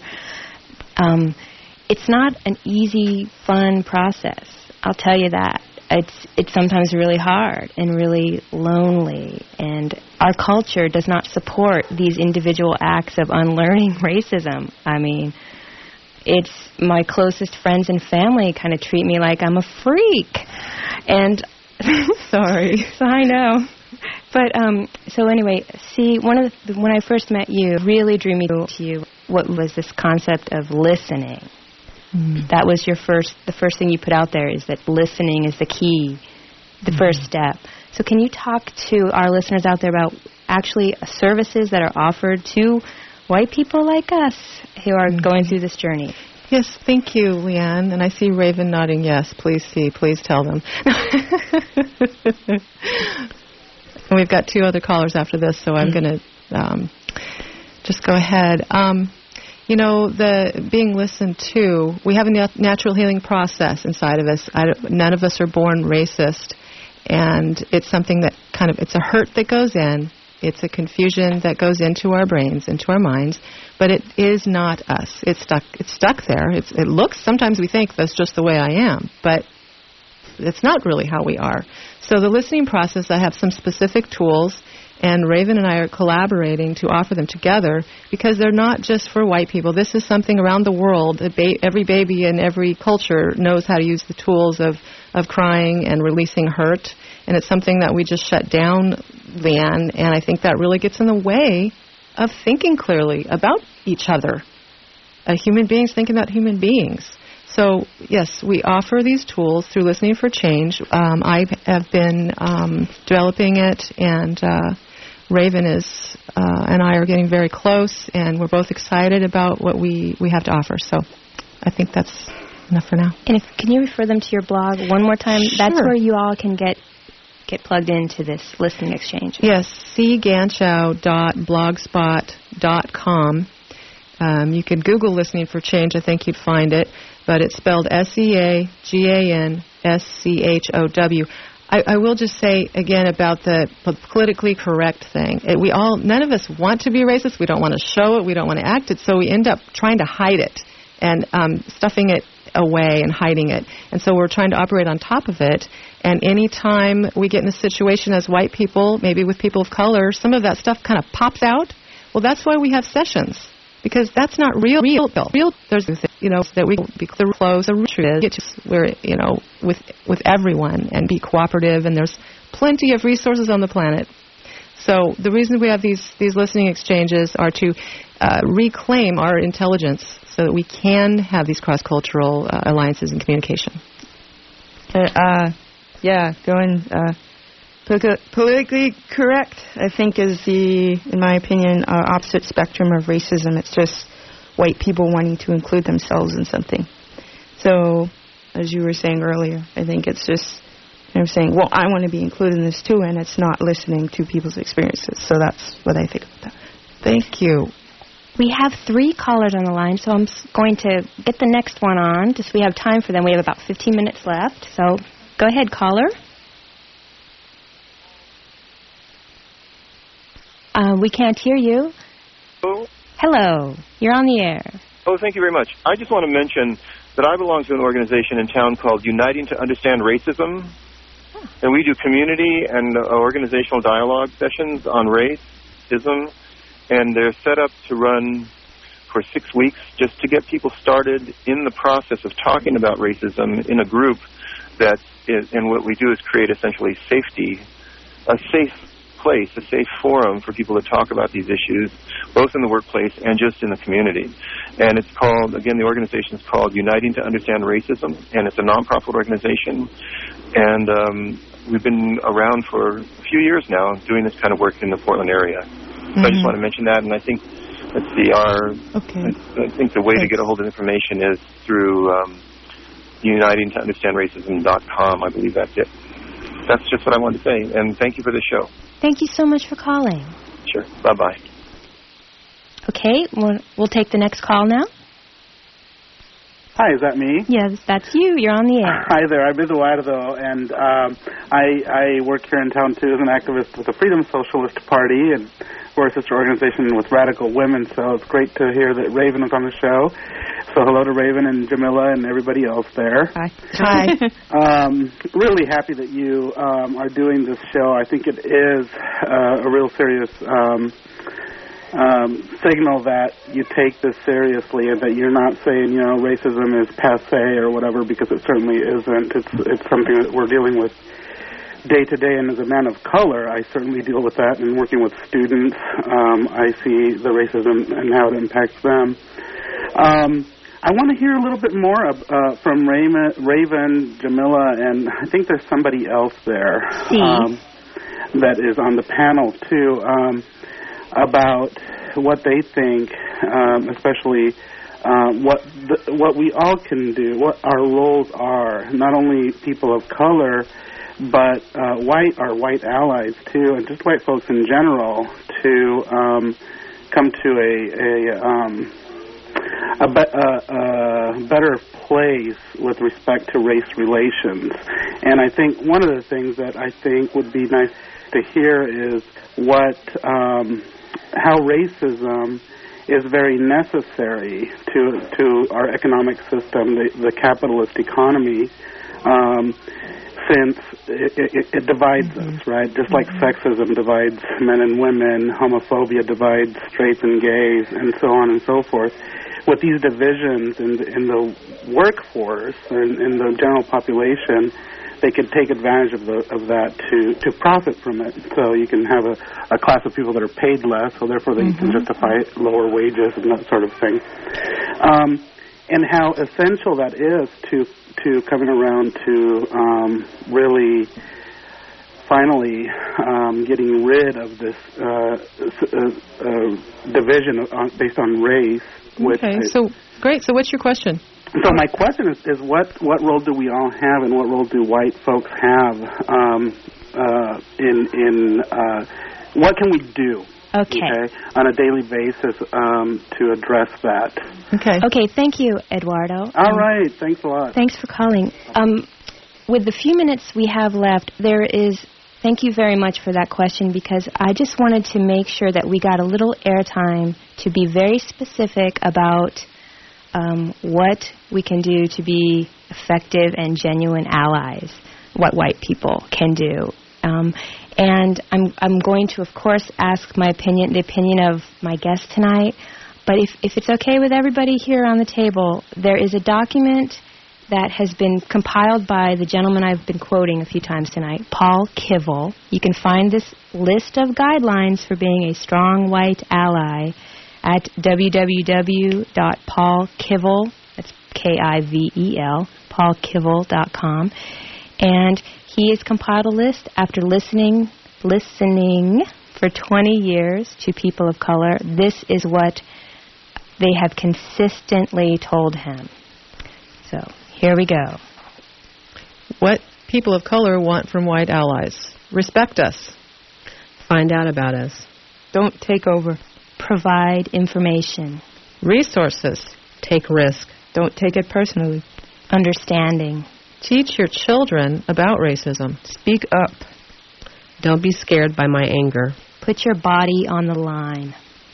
it's not an easy, fun process. I'll tell you that. It's sometimes really hard and really lonely, and our culture does not support these individual acts of unlearning racism. I mean, it's my closest friends and family kind of treat me like I'm a freak. And sorry. So I know. But so anyway, see, when I first met you, really drew me to you. What was this concept of listening? That was the first thing you put out there, is that listening is the key, the first step. So can you talk to our listeners out there about actually services that are offered to white people like us who are going through this journey? Yes, thank you, Leanne. And I see Raven nodding yes. Please tell them. And we've got 2 other callers after this, so I'm going to just go ahead. The being listened to, we have a natural healing process inside of us. None of us are born racist, and it's something that it's a hurt that goes in. It's a confusion that goes into our brains, into our minds, but it is not us. It's stuck there. It looks, sometimes we think that's just the way I am, but it's not really how we are. So the listening process, I have some specific tools, and Raven and I are collaborating to offer them together because they're not just for white people. This is something around the world. Every baby in every culture knows how to use the tools of crying and releasing hurt, and it's something that we just shut down, Leanne, and I think that really gets in the way of thinking clearly about each other. Human beings thinking about human beings. So, yes, we offer these tools through Listening for Change. I have been developing it, and Raven and I are getting very close, and we're both excited about what we have to offer. So I think that's enough for now. And can you refer them to your blog one more time? Sure. That's where you all can get plugged into this listening exchange. Yes, cganchow.blogspot.com. You could Google Listening for Change. I think you'd find it. But it's spelled SEAGANSCHOW. I will just say again about the politically correct thing. None of us want to be racist. We don't want to show it. We don't want to act it. So we end up trying to hide it and stuffing it away and hiding it. And so we're trying to operate on top of it. And any time we get in a situation as white people, maybe with people of color, some of that stuff kind of pops out. Well, that's why we have sessions. Because that's not real. There's that we be close. The truth is, we're with everyone and be cooperative. And there's plenty of resources on the planet. So the reason we have these listening exchanges are to reclaim our intelligence so that we can have these cross-cultural alliances and communication. Politically correct, I think, is in my opinion, opposite spectrum of racism. It's just white people wanting to include themselves in something. So, as you were saying earlier, I think it's just saying, well, I want to be included in this too, and it's not listening to people's experiences. So that's what I think about that. Thank you. We have 3 callers on the line, so I'm going to get the next one on, just so we have time for them. We have about 15 minutes left, so go ahead, caller. We can't hear you. Hello. You're on the air. Oh, thank you very much. I just want to mention that I belong to an organization in town called Uniting to Understand Racism. And we do community and organizational dialogue sessions on racism. And they're set up to run for 6 weeks just to get people started in the process of talking about racism in a group that is, and what we do is create essentially safety, a safe place, a safe forum for people to talk about these issues, both in the workplace and just in the community. And it's called, again, the organization is called Uniting to Understand Racism, and it's a nonprofit organization. And we've been around for a few years now doing this kind of work in the Portland area. So I just want to mention that, and I think, let's see, I think the way to get a hold of information is through unitingtounderstandracism.com. I believe that's it. That's just what I wanted to say, and thank you for the show. Thank you so much for calling. Sure. Bye-bye. Okay, we'll take the next call now. Hi, is that me? Yes, that's you. You're on the air. Hi there. I'm Eduardo, and I work here in town, too, as an activist with the Freedom Socialist Party, and we're a sister organization with Radical Women, so it's great to hear that Raven was on the show. So hello to Raven and Jamila and everybody else there. Hi. Really happy that you are doing this show. I think it is a real serious signal that you take this seriously and that you're not saying, racism is passé or whatever, because it certainly isn't. It's something that we're dealing with day to day, and as a man of color, I certainly deal with that. And working with students, I see the racism and how it impacts them. I want to hear a little bit more from Raven, Jamila, and I think there's somebody else there that is on the panel, too, about what they think, especially what we all can do, what our roles are, not only people of color, but our white allies, too, and just white folks in general, to come to a better place with respect to race relations. And I think one of the things that I think would be nice to hear is how racism is very necessary to our economic system, the capitalist economy, since it divides us, right? Just like sexism divides men and women, homophobia divides straights and gays, and so on and so forth. With these divisions in the workforce and in the general population, they can take advantage of that to profit from it. So you can have a class of people that are paid less, so therefore they can justify lower wages and that sort of thing. And how essential that is to coming around to really finally getting rid of this division based on race. So great. So what's your question? So my question is what role do we all have, and what role do white folks have in what can we do? Okay. On a daily basis to address that. Okay. Thank you, Eduardo. All right. Thanks a lot. Thanks for calling. With the few minutes we have left, thank you very much for that question, because I just wanted to make sure that we got a little airtime to be very specific about what we can do to be effective and genuine allies, what white people can do. And I'm going to, of course, ask the opinion of my guest tonight. But if it's okay with everybody here on the table, there is a document that has been compiled by the gentleman I've been quoting a few times tonight, Paul Kivel. You can find this list of guidelines for being a strong white ally at www.paulkivel, that's Kivel, paulkivel.com. And he has compiled a list after listening for 20 years to people of color. This is what they have consistently told him. So here we go. What people of color want from white allies: respect us, find out about us, don't take over, provide information, resources, take risk, don't take it personally, understanding, teach your children about racism, speak up, don't be scared by my anger, put your body on the line,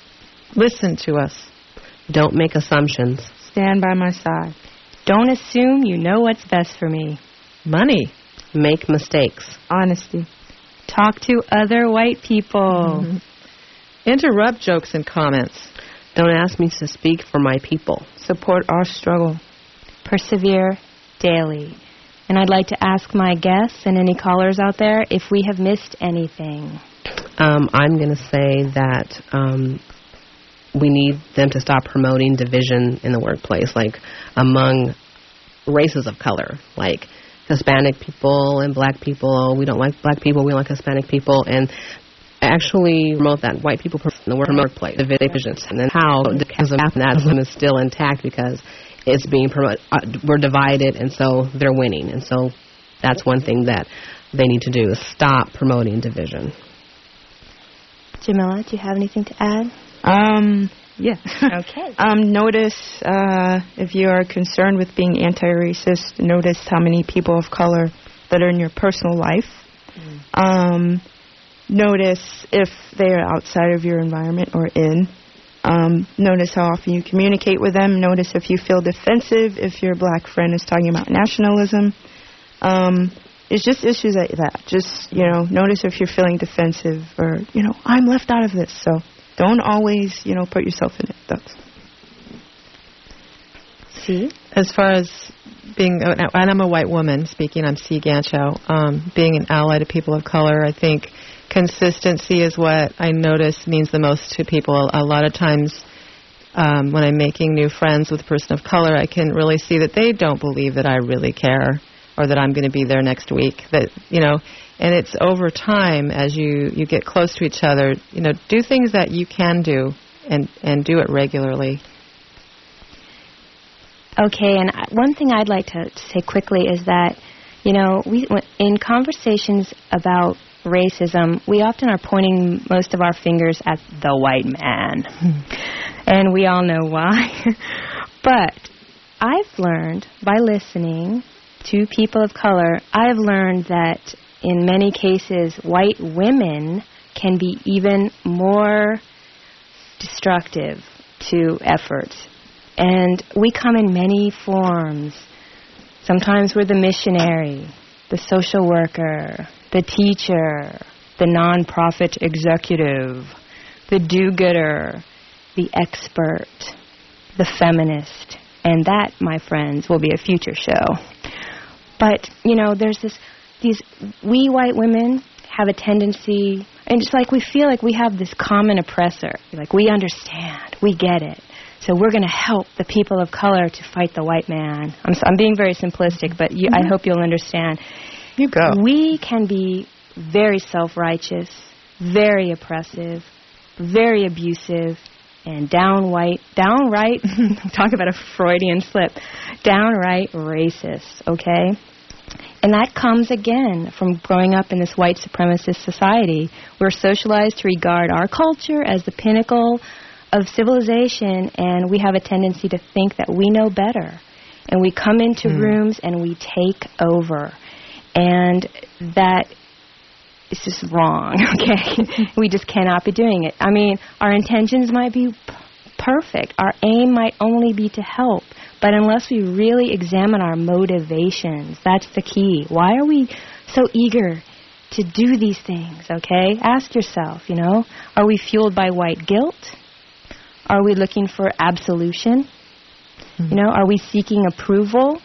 Listen to us. Don't make assumptions. Stand by my side. Don't assume you know what's best for me. Money. Make mistakes. Honesty. Talk to other white people. Mm-hmm. Interrupt jokes and comments. Don't ask me to speak for my people. Support our struggle. Persevere daily. And I'd like to ask my guests and any callers out there if we have missed anything. I'm going to say that we need them to stop promoting division in the workplace, like among races of color, like Hispanic people and black people. We don't like black people, we don't like Hispanic people, and actually promote that white people in the workplace, divisions, and then how that is still intact because it's being promoted. We're divided, and so they're winning, and so that's one thing that they need to do is stop promoting division. Jamila, do you have anything to add? Yeah. Okay. Notice, if you are concerned with being anti-racist, notice how many people of color that are in your personal life. Notice if they are outside of your environment or in. Notice how often you communicate with them. Notice if you feel defensive, if your black friend is talking about nationalism. It's just issues like that. Just, notice if you're feeling defensive or, I'm left out of this. So don't always, put yourself in it. That's. See? As far as being, and I'm a white woman speaking, I'm C. Ganchow, being an ally to people of color, I think consistency is what I notice means the most to people. A lot of times when I'm making new friends with a person of color, I can really see that they don't believe that I really care or that I'm going to be there next week. That, and it's over time as you get close to each other, do things that you can do and do it regularly. Okay, and one thing I'd like to say quickly is that, we in conversations about racism, we often are pointing most of our fingers at the white man. And we all know why. But I've learned by listening to people of color, I've learned that in many cases, white women can be even more destructive to efforts. And we come in many forms. Sometimes we're the missionary, the social worker, the teacher, the nonprofit executive, the do-gooder, the expert, the feminist. And that, my friends, will be a future show. But, there's these, we white women have a tendency, and it's like we feel like we have this common oppressor. Like, we understand, we get it. So we're going to help the people of color to fight the white man. I'm being very simplistic, but I hope you'll understand. You go. We can be very self-righteous, very oppressive, very abusive, and downright, talk about a Freudian slip, downright racist, okay? And that comes, again, from growing up in this white supremacist society. We're socialized to regard our culture as the pinnacle of civilization, and we have a tendency to think that we know better. And we come into rooms and we take over. And that is just wrong, okay? We just cannot be doing it. I mean, our intentions might be perfect. Our aim might only be to help. But unless we really examine our motivations, that's the key. Why are we so eager to do these things, okay? Ask yourself, are we fueled by white guilt? Are we looking for absolution? Are we seeking approval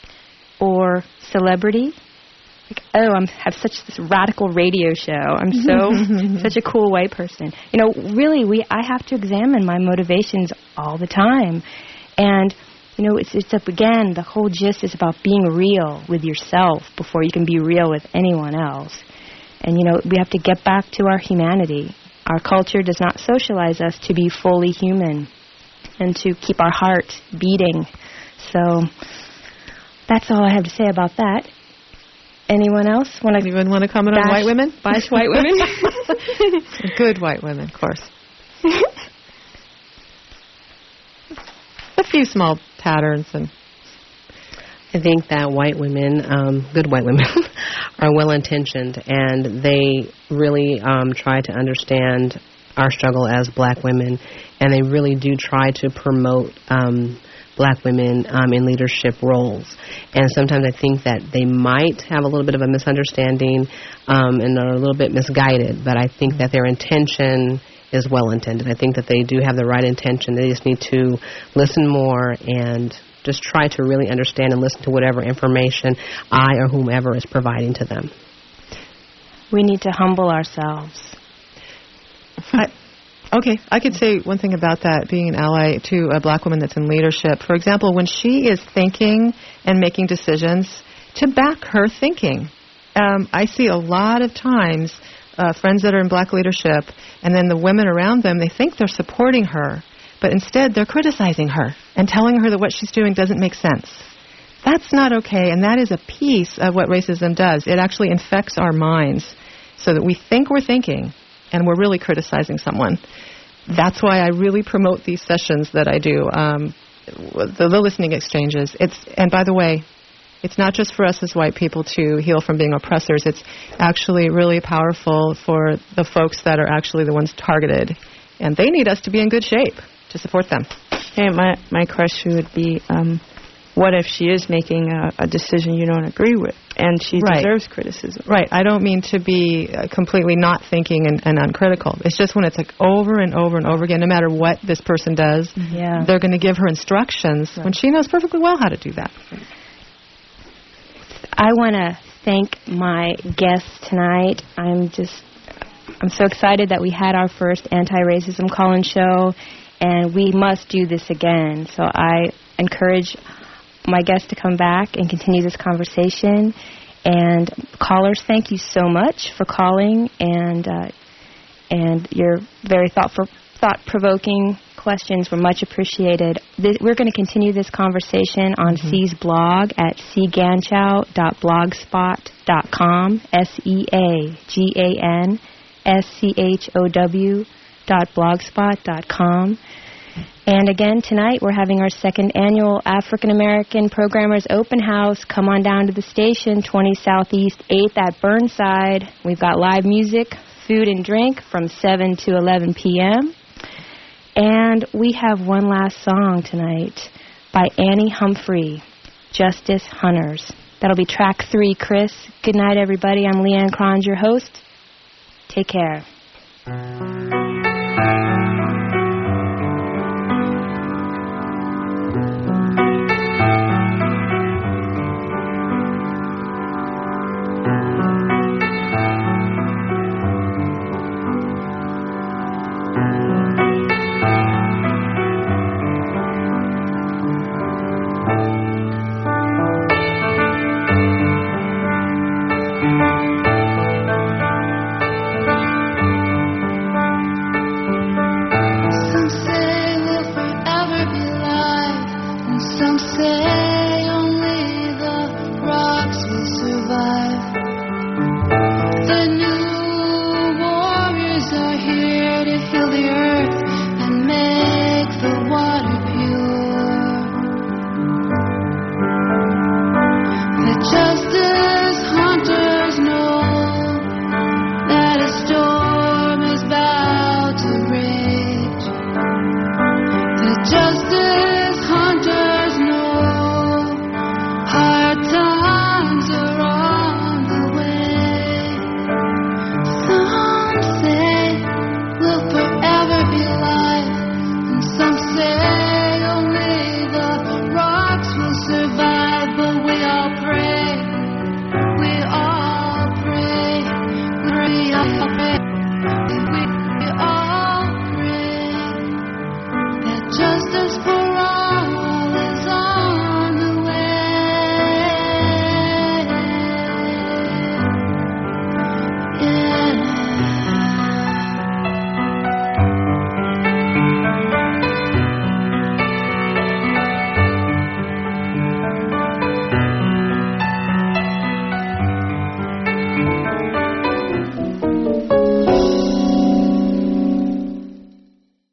or celebrity? Like, I have such this radical radio show. I'm such a cool white person. Really, I have to examine my motivations all the time. And, it's up again, the whole gist is about being real with yourself before you can be real with anyone else. And, we have to get back to our humanity. Our culture does not socialize us to be fully human and to keep our heart beating. So that's all I have to say about that. Anyone else want to comment on white women? Bash white women? Good white women, of course. A few small patterns. And I think that white women, good white women, are well-intentioned, and they really try to understand our struggle as black women, and they really do try to promote black women in leadership roles. And sometimes I think that they might have a little bit of a misunderstanding and are a little bit misguided, but I think that their intention is well intended. I think that they do have the right intention. They just need to listen more and just try to really understand and listen to whatever information I or whomever is providing to them. We need to humble ourselves. Okay, I could say one thing about that, being an ally to a black woman that's in leadership. For example, when she is thinking and making decisions, to back her thinking. I see a lot of times friends that are in black leadership, and then the women around them, they think they're supporting her, but instead they're criticizing her and telling her that what she's doing doesn't make sense. That's not okay, and that is a piece of what racism does. It actually infects our minds so that we think we're thinking, and we're really criticizing someone. That's why I really promote these sessions that I do, the listening exchanges. And by the way, it's not just for us as white people to heal from being oppressors. It's actually really powerful for the folks that are actually the ones targeted. And they need us to be in good shape to support them. Hey, my question would be, what if she is making a decision you don't agree with, and she deserves criticism? Right. I don't mean to be completely not thinking and uncritical. It's just when it's like over and over and over again, no matter what this person does, they're going to give her instructions when she knows perfectly well how to do that. I want to thank my guests tonight. I'm so excited that we had our first anti-racism call-in show, and we must do this again. So I encourage my guests to come back and continue this conversation. And callers, thank you so much for calling and your very thought-provoking questions were much appreciated. We're going to continue this conversation on C's blog at cganchow.blogspot.com, SEAGANSCHOW.blogspot.com. And again, tonight we're having our second annual African American Programmers Open House. Come on down to the station, 20 Southeast 8th at Burnside. We've got live music, food and drink from 7 to 11 p.m. And we have one last song tonight by Annie Humphrey, Justice Hunters. That'll be track 3, Chris. Good night, everybody. I'm Leanne Cronge, your host. Take care.